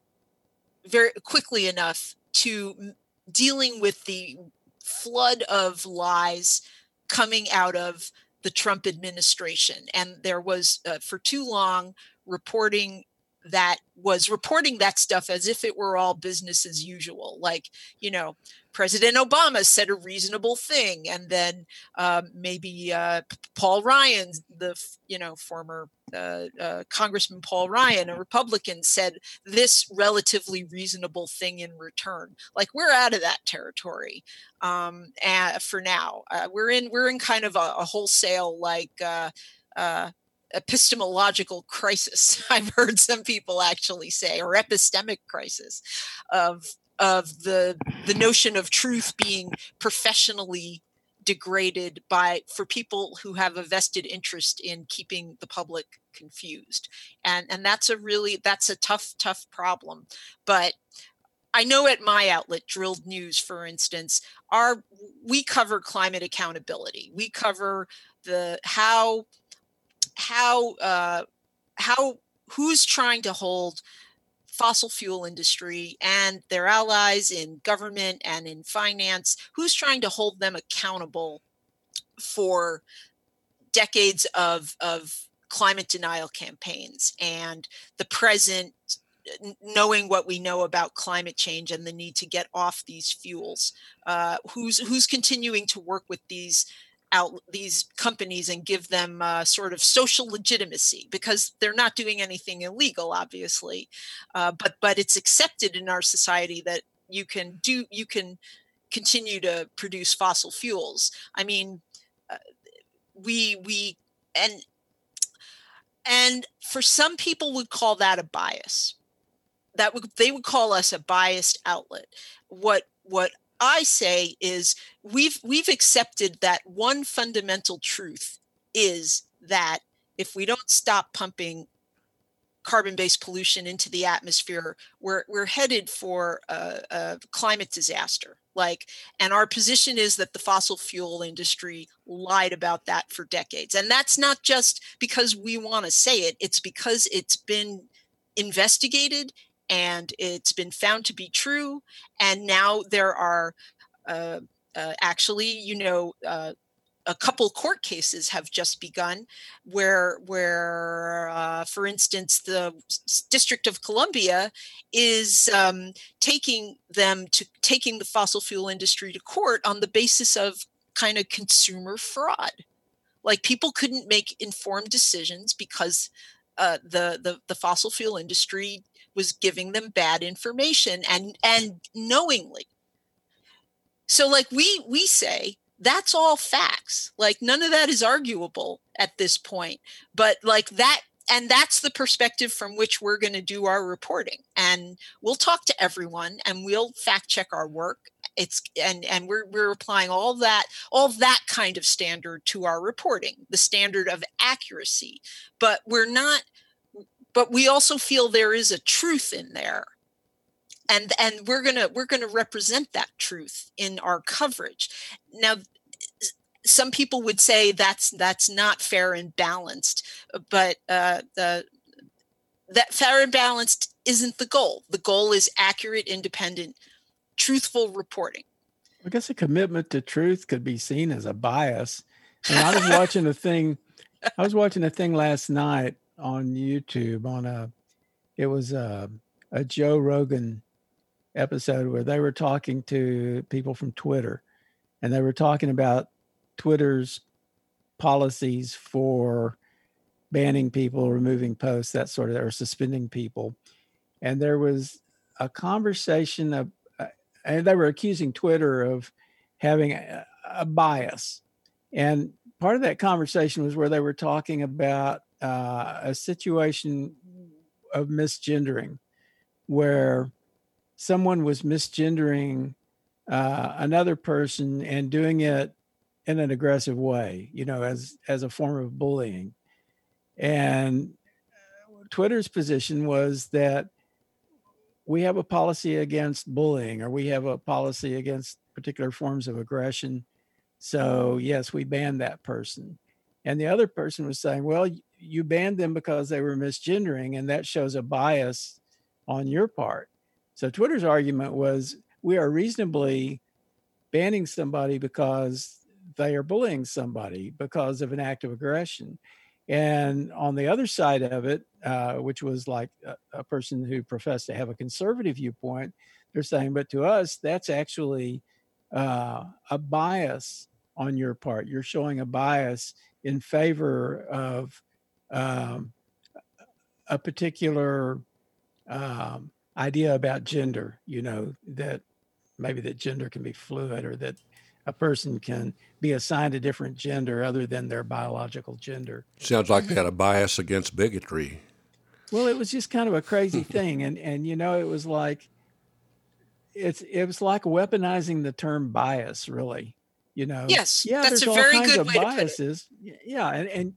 very quickly enough to dealing with the flood of lies coming out of the Trump administration. And there was, uh, for too long, reporting that was reporting that stuff as if it were all business as usual. Like, you know, President Obama said a reasonable thing, and then um, maybe uh, Paul Ryan, the you know former uh, uh, Congressman Paul Ryan, a Republican, said this relatively reasonable thing in return. Like, we're out of that territory um, and for now. Uh, we're in we're in kind of a, a wholesale like. Uh, uh, epistemological crisis, I've heard some people actually say, or epistemic crisis of of the the notion of truth being professionally degraded by for people who have a vested interest in keeping the public confused. And and that's a really that's a tough, tough problem. But I know at my outlet, Drilled News, for instance, our we cover climate accountability. We cover the how how uh, how who's trying to hold fossil fuel industry and their allies in government and in finance, who's trying to hold them accountable for decades of of climate denial campaigns and the present, knowing what we know about climate change and the need to get off these fuels. Uh, who's who's continuing to work with these out these companies and give them uh, sort of social legitimacy, because they're not doing anything illegal, obviously, uh, but but it's accepted in our society that you can do you can continue to produce fossil fuels. I mean, uh, we we and and for some people would call that a bias. That would they would call us a biased outlet. What what I say is we've we've accepted that one fundamental truth is that if we don't stop pumping carbon-based pollution into the atmosphere, we're we're headed for a, a climate disaster. Like, and our position is that the fossil fuel industry lied about that for decades. And that's not just because we want to say it, it's because it's been investigated and it's been found to be true. And now there are uh, uh, actually, you know, uh, a couple court cases have just begun where, where uh, for instance, the District of Columbia is um, taking them to taking the fossil fuel industry to court on the basis of kind of consumer fraud. Like, people couldn't make informed decisions because uh, the, the the fossil fuel industry was giving them bad information and and knowingly. So, like, we we say, that's all facts. Like, none of that is arguable at this point. But like that, and that's the perspective from which we're going to do our reporting. And we'll talk to everyone and we'll fact check our work. It's and and we're we're applying all that, all that kind of standard to our reporting, the standard of accuracy. But we're not, but we also feel there is a truth in there. And and we're gonna we're gonna represent that truth in our coverage. Now, some people would say that's that's not fair and balanced, but uh, the that fair and balanced isn't the goal. The goal is accurate, independent, truthful reporting. I guess a commitment to truth could be seen as a bias. And I was watching a thing. I was watching a thing last night on YouTube on a. It was a, a Joe Rogan episode where they were talking to people from Twitter, and they were talking about Twitter's policies for banning people, removing posts, that sort of, or suspending people. And there was a conversation of, uh, and they were accusing Twitter of having a, a bias. And part of that conversation was where they were talking about uh, a situation of misgendering, where someone was misgendering uh, another person and doing it in an aggressive way, you know, as as a form of bullying. And Twitter's position was that we have a policy against bullying, or we have a policy against particular forms of aggression. So yes, we banned that person. And the other person was saying, well, you banned them because they were misgendering, and that shows a bias on your part. So Twitter's argument was, we are reasonably banning somebody because they are bullying somebody because of an act of aggression. And on the other side of it, uh, which was like a, a person who professed to have a conservative viewpoint, they're saying, but to us, that's actually uh, a bias on your part. You're showing a bias in favor of um, a particular um, idea about gender, you know, that maybe that gender can be fluid, or that a person can be assigned a different gender other than their biological gender. Sounds like they had a bias against bigotry. Well, it was just kind of a crazy thing. And, and, you know, it was like, it's, it was like weaponizing the term bias, really, you know? Yes, yeah, that's there's a all very kinds good of way to put biases. It. Yeah. And, and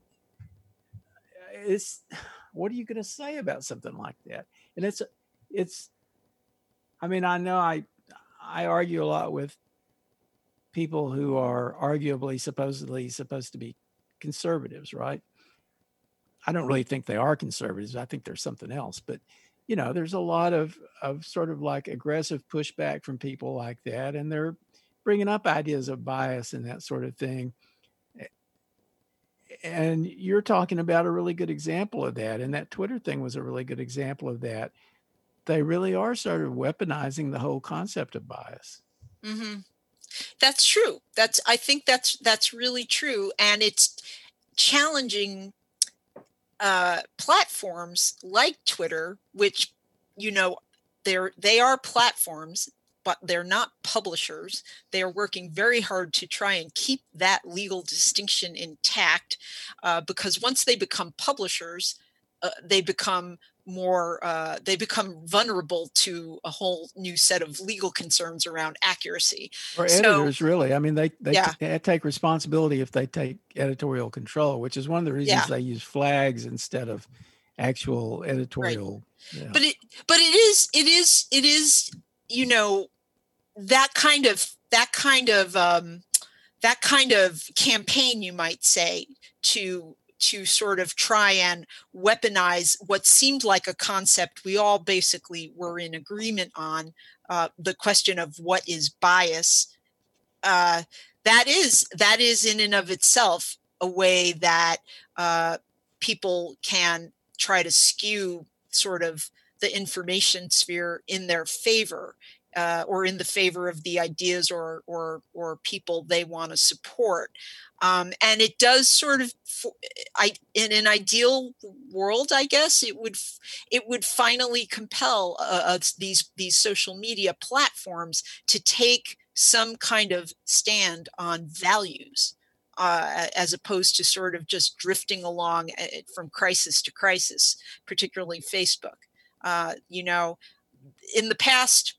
it's, what are you going to say about something like that? And it's, it's, I mean, I know I, I argue a lot with people who are arguably supposedly supposed to be conservatives, right? I don't really think they are conservatives. I think they're something else. But, you know, there's a lot of, of sort of like aggressive pushback from people like that. And they're bringing up ideas of bias and that sort of thing. And you're talking about a really good example of that. And that Twitter thing was a really good example of that. They really are sort of weaponizing the whole concept of bias. Mm-hmm. That's true. That's, I think that's, that's really true. And it's challenging uh, platforms like Twitter, which, you know, they're, they are platforms, but they're not publishers. They are working very hard to try and keep that legal distinction intact, uh, because once they become publishers, uh, they become more, uh, they become vulnerable to a whole new set of legal concerns around accuracy. Or so, editors, really. I mean, they they, yeah. they take responsibility if they take editorial control, which is one of the reasons Yeah. they use flags instead of actual editorial. Right. Yeah. But it, but it is, it is, it is, you know, that kind of, that kind of, um, that kind of campaign, you might say, to to sort of try and weaponize what seemed like a concept we all basically were in agreement on, uh, the question of what is bias. Uh, that is that is in and of itself a way that uh, people can try to skew sort of the information sphere in their favor. Uh, or in the favor of the ideas or or or people they want to support, um, and it does sort of. I in an ideal world, I guess it would it would finally compel uh, these these social media platforms to take some kind of stand on values, uh, as opposed to sort of just drifting along from crisis to crisis, particularly Facebook. Uh, you know, in the past.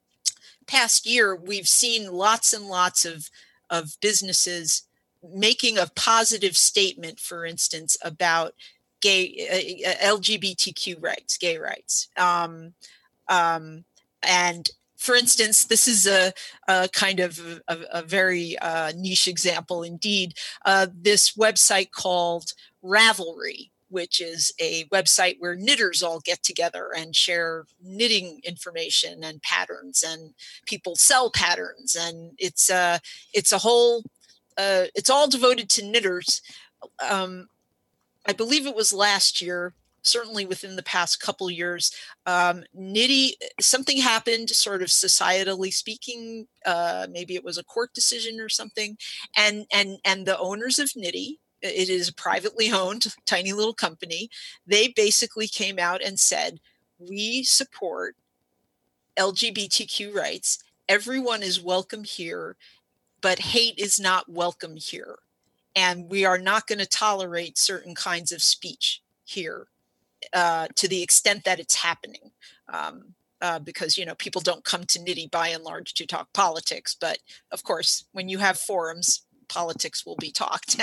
past year, we've seen lots and lots of, of businesses making a positive statement, for instance, about gay, uh, L G B T Q rights, gay rights. Um, um, and for instance, this is a, a kind of a, a very uh, niche example indeed. Uh, this website called Ravelry, which is a website where knitters all get together and share knitting information and patterns, and people sell patterns, and it's a it's a whole uh, it's all devoted to knitters. Um, I believe it was last year, certainly within the past couple years, um, Knitty something happened, sort of societally speaking. Uh, maybe it was a court decision or something, and and and the owners of Knitty. It is a privately owned, tiny little company. They basically came out and said, we support L G B T Q rights. Everyone is welcome here, but hate is not welcome here. And we are not going to tolerate certain kinds of speech here, uh, to the extent that it's happening. Um, uh, because, you know, people don't come to Knitty by and large to talk politics. But of course, when you have forums, politics will be talked.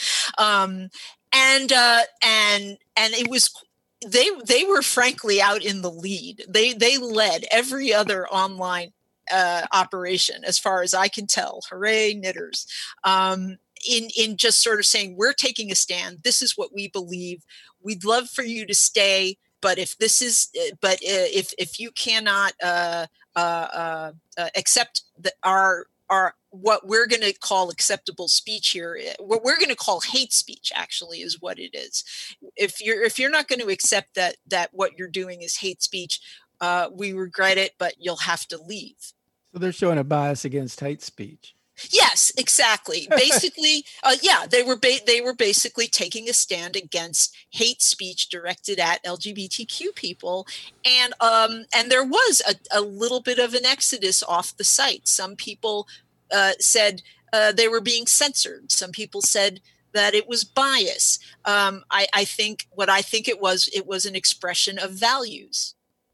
um, and uh, and and it was they they were frankly out in the lead. They they led every other online uh, operation, as far as I can tell. Hooray, knitters! Um, in in just sort of saying, we're taking a stand. This is what we believe. We'd love for you to stay, but if this is, but uh, if if you cannot uh, uh, uh, uh, accept the, our our what we're going to call acceptable speech here, what we're going to call hate speech, actually, is what it is. If you're if you're not going to accept that that what you're doing is hate speech, uh, we regret it, but you'll have to leave. So they're showing a bias against hate speech. Yes, exactly. Basically, uh, yeah, they were ba- they were basically taking a stand against hate speech directed at L G B T Q people, and um, and there was a, a little bit of an exodus off the site. Some people uh, said uh, they were being censored. Some people said that it was bias. Um, I, I think what I think it was, it was an expression of values,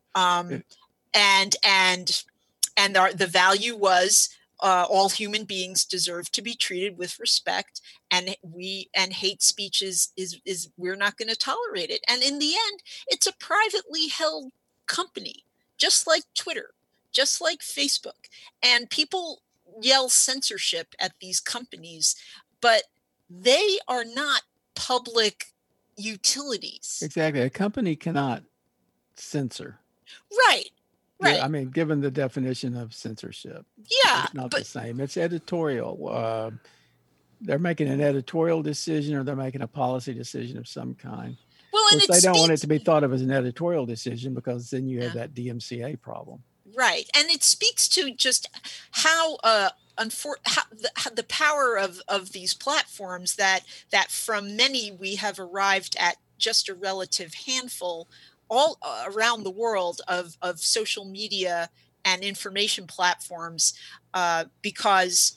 um, and and and the, the value was. Uh, all human beings deserve to be treated with respect, and we and hate speech is is, is we're not going to tolerate it. And in the end, it's a privately held company, just like Twitter, just like Facebook. And people yell censorship at these companies, but they are not public utilities. Exactly. A company cannot censor. Right. Right. Yeah, I mean, given the definition of censorship, yeah, it's not but, the same. It's editorial. Uh, they're making an editorial decision, or they're making a policy decision of some kind. Well, of and course, they speaks, don't want it to be thought of as an editorial decision, because then you have yeah. that D M C A problem. Right, and it speaks to just how uh, unfor- how the, how the power of of these platforms, that that from many we have arrived at just a relative handful all around the world of, of social media and information platforms, uh, because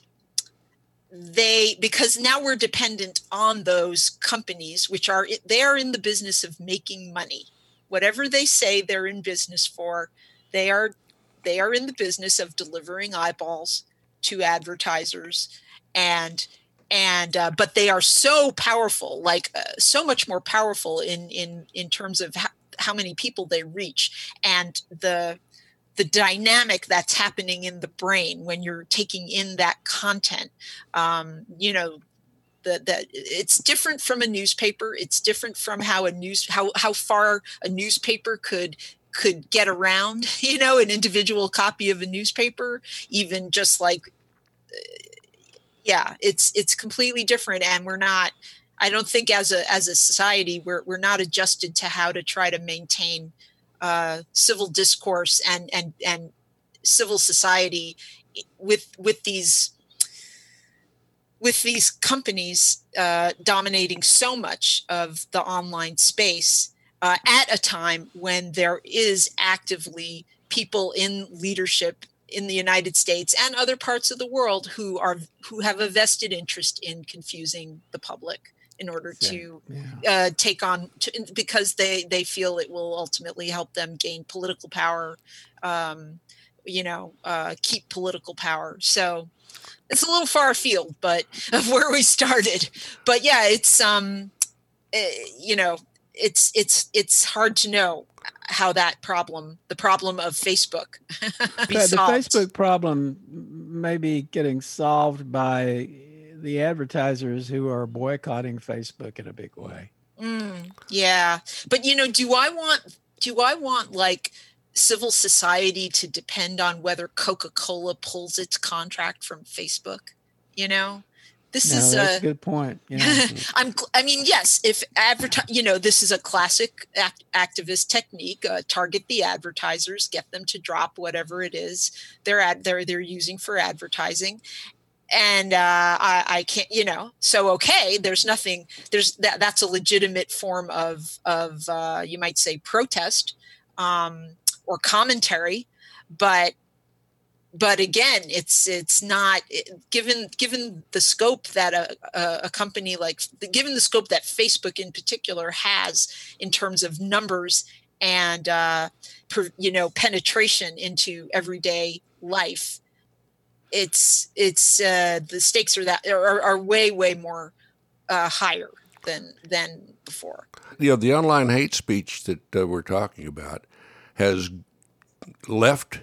they because now we're dependent on those companies, which are they are in the business of making money. Whatever they say they're in business for, they are they are in the business of delivering eyeballs to advertisers, and and uh, but they are so powerful, like uh, so much more powerful in in in terms of how, how many people they reach, and the the dynamic that's happening in the brain when you're taking in that content. Um, you know, the, the, it's different from a newspaper. It's different from how a news, how, how far a newspaper could, could get around, you know, an individual copy of a newspaper, even just like, yeah, it's, it's completely different. And we're not, I don't think as a, as a society, we're, we're not adjusted to how to try to maintain uh, civil discourse and, and, and civil society with, with these, with these companies uh, dominating so much of the online space uh, at a time when there is actively people in leadership in the United States and other parts of the world who are, who have a vested interest in confusing the public in order to yeah. uh, take on, to, because they, they feel it will ultimately help them gain political power, um, you know, uh, keep political power. So it's a little far afield, but of where we started. But yeah, it's, um, it, you know, it's, it's, it's hard to know how that problem, the problem of Facebook, be but solved. The Facebook problem may be getting solved by the advertisers who are boycotting Facebook in a big way. Mm, yeah. But, you know, do I want, do I want like civil society to depend on whether Coca-Cola pulls its contract from Facebook? You know, this no, is that's a, a good point. Yeah. I'm, I mean, yes, if advertise, you know, this is a classic act, activist technique, uh, target the advertisers, get them to drop whatever it is they're ad, they're, they're using for advertising. And uh, I, I can't, you know, so, okay, there's nothing, there's that, that's a legitimate form of, of uh, you might say protest um, or commentary, but, but again, it's, it's not given, given the scope that a, a, a company like, given the scope that Facebook in particular has in terms of numbers and, uh, per, you know, penetration into everyday life. It's it's uh, the stakes are that are, are way way more uh, higher than than before. You know, the online hate speech that uh, we're talking about has left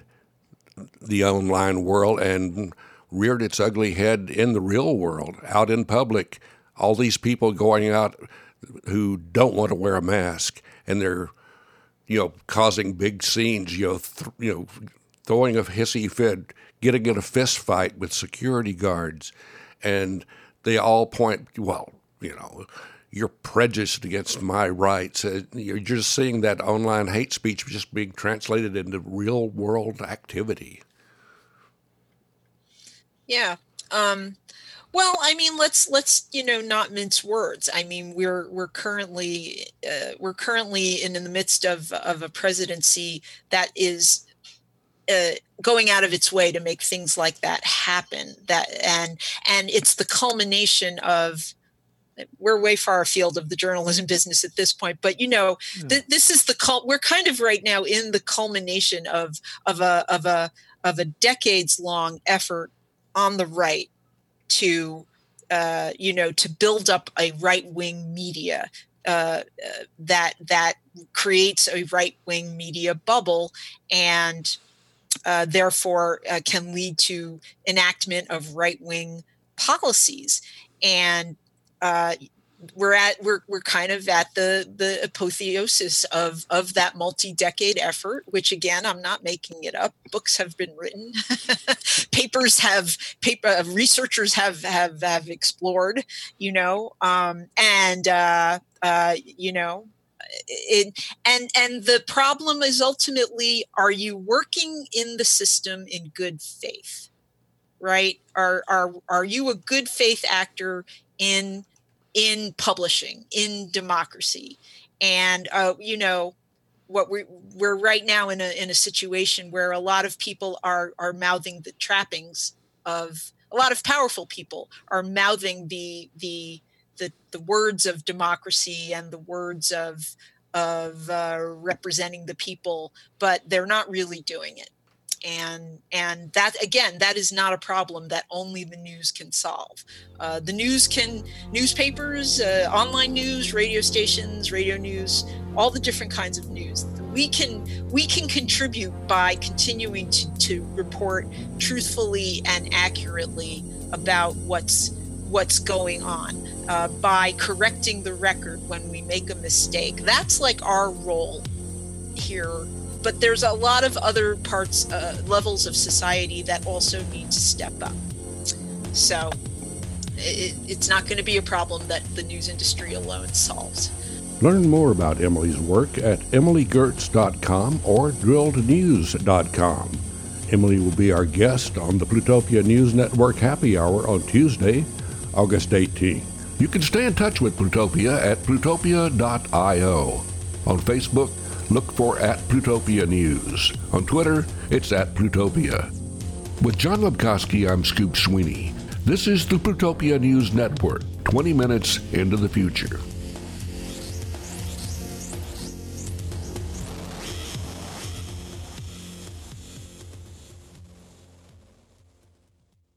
the online world and reared its ugly head in the real world, out in public. All these people going out who don't want to wear a mask, and they're, you know, causing big scenes. You know, th- you know, throwing a hissy fit, getting in a fist fight with security guards, and they all point, well, you know, you're prejudiced against my rights. Uh, you're just seeing that online hate speech just being translated into real world activity. Yeah. Um, well, I mean, let's let's you know not mince words. I mean, we're we're currently uh, we're currently in, in the midst of of a presidency that is Uh, going out of its way to make things like that happen. That and and it's the culmination of. We're way far afield of the journalism business at this point, but you know, mm. th- this is the cul- we're kind of right now in the culmination of of a of a of a decades long effort on the right to uh, you know to build up a right wing media. Uh, uh, that that creates a right wing media bubble and. Uh, therefore, uh, can lead to enactment of right-wing policies, and uh, we're at we're we're kind of at the the apotheosis of of that multi-decade effort. Which again, I'm not making it up. Books have been written, papers have paper uh, researchers have have have explored. You know, um, and uh, uh, you know. It, and and the problem is ultimately, are you working in the system in good faith, right? Are are are you a good faith actor in in publishing, in democracy? And uh, you know what we we're right now in a in a situation where a lot of people are are mouthing the trappings of a lot of powerful people are mouthing the the the the words of democracy and the words of of uh, representing the people, but they're not really doing it. And and that, again, that is not a problem that only the news can solve. Uh, the news can, newspapers, uh, online news, radio stations, radio news, all the different kinds of news. We can we can contribute by continuing to, to report truthfully and accurately about what's what's going on, uh, by correcting the record when we make a mistake. That's like our role here. But there's a lot of other parts, uh, levels of society that also need to step up. So it, it's not going to be a problem that the news industry alone solves. Learn more about Emily's work at emily gertz dot com or drilled news dot com. Emily will be our guest on the Plutopia News Network Happy Hour on Tuesday, August eighteenth. You can stay in touch with Plutopia at plutopia dot io. On Facebook, look for at Plutopia News. On Twitter, it's at Plutopia. With John Lebkowski, I'm Scoop Sweeney. This is the Plutopia News Network, twenty minutes into the future.